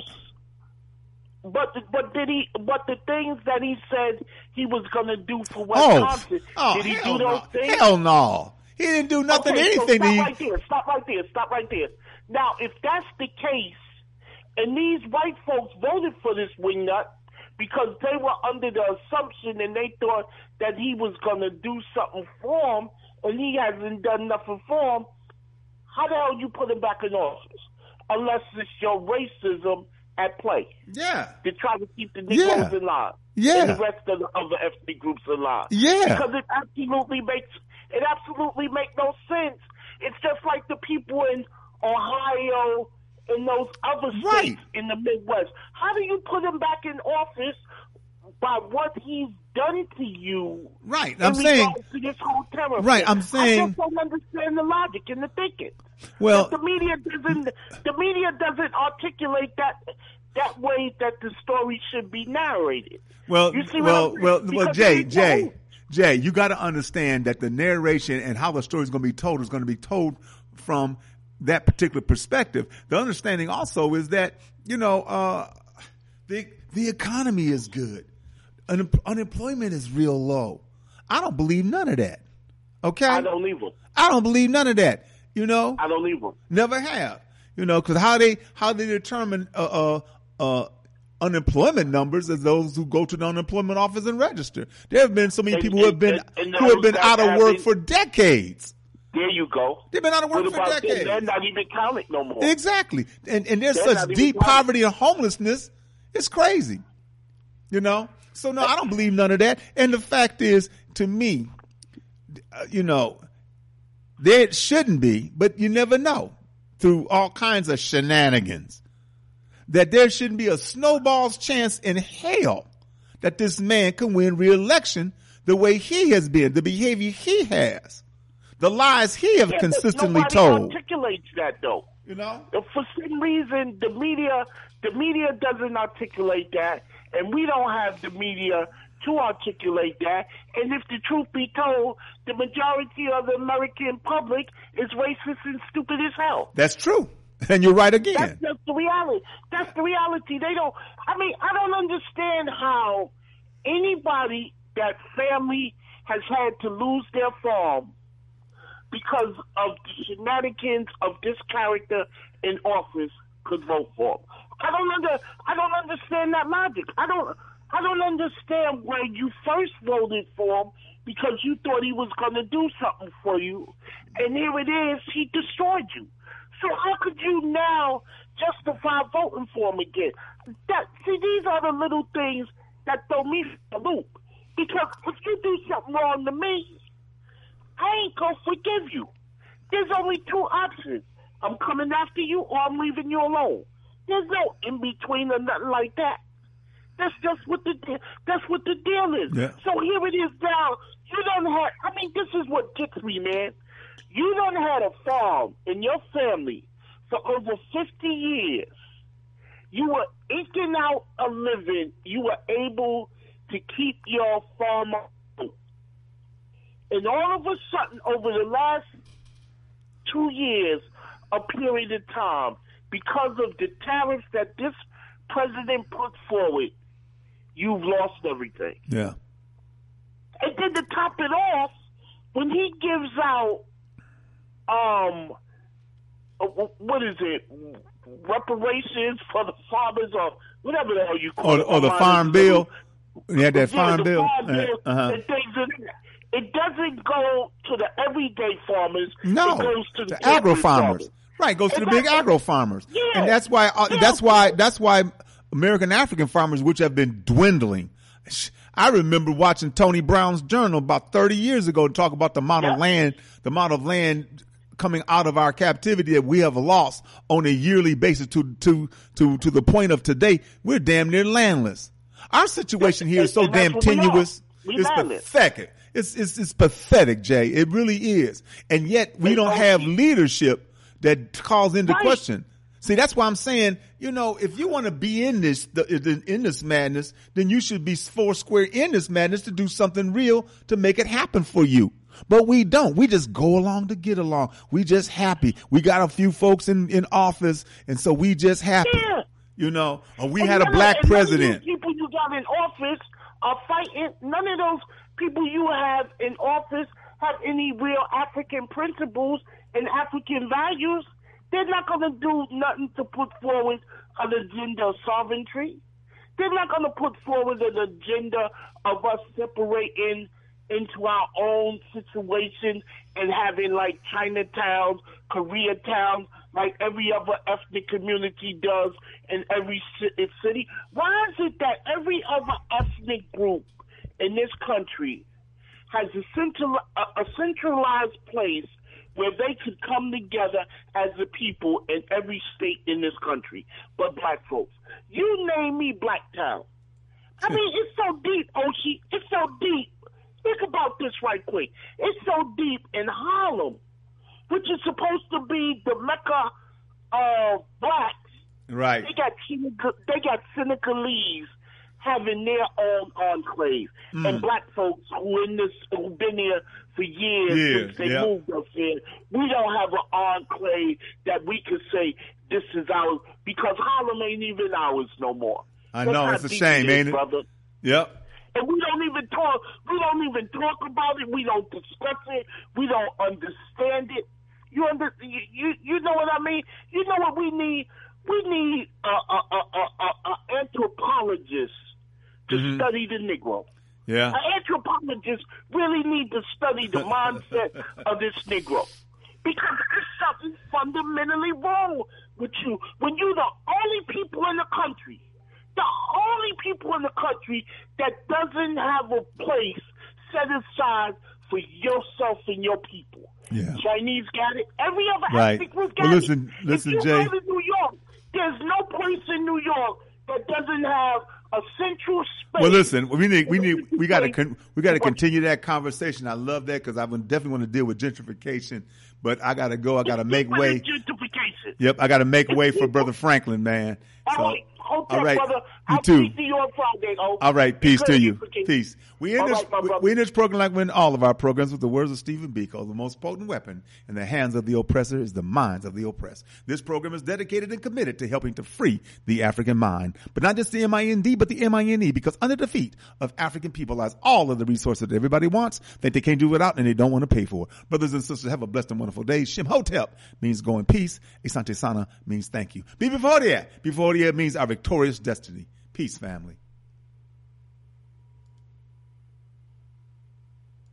But the things that he said he was going to do for Wisconsin, did he do those things? Hell no. He didn't do nothing, anything. So stop right there. Now, if that's the case, and these white folks voted for this wingnut because they were under the assumption and they thought that he was going to do something for them, and he hasn't done nothing for them, how the hell you put him back in office? Unless it's your racism at play. Yeah. To try to keep the Negroes in line. Yeah. And the rest of the other ethnic groups in line. Yeah. Because it absolutely makes no sense. It's just like the people in Ohio and those other states in the Midwest. How do you put him back in office by what he's done to you? Right. I'm saying to this whole terror. Right. I'm saying I just don't understand the logic and the thinking. Well, the media doesn't articulate that way that the story should be narrated. Well, you see Jay, you got to understand that the narration and how the story is going to be told from that particular perspective. The understanding also is that, you know, the economy is good. Unemployment is real low. I don't believe none of that. Okay? I don't either. I don't believe none of that. You know, I don't either. Never have. You know, because how they determine unemployment numbers is those who go to the unemployment office and register. There have been so many people who have been out of work for decades. There you go. They've been out of work for decades. They're not even counted no more. Exactly. And there's such deep poverty and homelessness. It's crazy. You know? So, no, I don't believe none of that. And the fact is, to me, you know, there shouldn't be, but you never know through all kinds of shenanigans that there shouldn't be a snowball's chance in hell that this man can win re-election the way he has been, the behavior he has. The lies he have consistently told. Nobody articulates that, though. You know, for some reason, the media doesn't articulate that, and we don't have the media to articulate that. And if the truth be told, the majority of the American public is racist and stupid as hell. That's true, and you're right again. That's just the reality. That's the reality. They don't. I mean, I don't understand how anybody that family has had to lose their farm because of the shenanigans of this character in office could vote for him. I don't understand that logic. I don't understand where you first voted for him because you thought he was going to do something for you, and here it is, he destroyed you. So how could you now justify voting for him again? These are the little things that throw me for the loop. Because if you do something wrong to me, I ain't gonna forgive you. There's only two options. I'm coming after you or I'm leaving you alone. There's no in between or nothing like that. That's what the deal is. Yeah. So here it is now. You don't have, I mean, this is what gets me, man. You done had a farm in your family for over 50 years. You were eking out a living. You were able to keep your farm up. And all of a sudden, over the last 2 years, a period of time, because of the tariffs that this president put forward, you've lost everything. Yeah. And then to top it off, when he gives out, what is it, reparations for the farmers or whatever the hell you call it. Or the farm bill. You had that farm bill. And things in there. It doesn't go to the everyday farmers. No, it goes to the agro farmers. Right, it goes to the big agro farmers. Yeah. And that's why American African farmers, which have been dwindling. I remember watching Tony Brown's Journal about 30 years ago to talk about the amount of land coming out of our captivity that we have lost on a yearly basis to the point of today. We're damn near landless. Our situation here is so damn tenuous. It's pathetic. It's pathetic, Jay. It really is. And yet we don't have leadership that calls into question. See, that's why I'm saying, you know, if you want to be in this madness, then you should be foursquare in this madness to do something real to make it happen for you. But we don't. We just go along to get along. We just happy. We got a few folks in office, and so we just happy. Yeah. You know, or we had a black president. None of those people you got in office are fighting. None of those people you have in office have any real African principles and African values. They're not going to do nothing to put forward an agenda of sovereignty. They're not going to put forward an agenda of us separating into our own situation and having like Chinatowns, Koreatowns, like every other ethnic community does in every city. Why is it that every other ethnic group in this country has a centralized place where they could come together as a people in every state in this country, but black folks? You name me Blacktown. I mean, it's so deep, Oshie. It's so deep. Think about this right quick. It's so deep in Harlem, which is supposed to be the Mecca of blacks. Right. They got Senegalese having their own enclave, and black folks who've been here for years since they moved us here. We don't have an enclave that we could say this is ours, because Harlem ain't even ours no more. I know, it's a shame, ain't it? Brother. Yep. And we don't even talk about it. We don't discuss it. We don't understand it. You know what I mean? You know what we need? We need anthropologists to study the Negro. Yeah. Anthropologists really need to study the mindset of this Negro. Because there's something fundamentally wrong with you. When you're the only people in the country that doesn't have a place set aside for yourself and your people. Yeah. Chinese got it. Every other Right. ethnic group got Well, it. listen, if you Jay. go to New York, there's no place in New York that doesn't have a central space. Well, listen, we got to continue that conversation. I love that because I would definitely want to deal with gentrification, but I got to go. I got to make way. Gentrification. Yep, I got to make way for Brother Franklin, man. So, All right. Hold all on, right. brother. You I'll too. see you on Friday. All right, peace to you. Clarification. Peace. We end this program like we end all of our programs with the words of Stephen Biko. The most potent weapon in the hands of the oppressor is the minds of the oppressed. This program is dedicated and committed to helping to free the African mind. But not just the MIND, but the MINE, because under the feet of African people lies all of the resources that everybody wants, that they can't do without, and they don't want to pay for. Brothers and sisters, have a blessed and wonderful day. Shem Hotep means go in peace. Asante Sana means thank you. Be before the means our victorious destiny. Peace, family.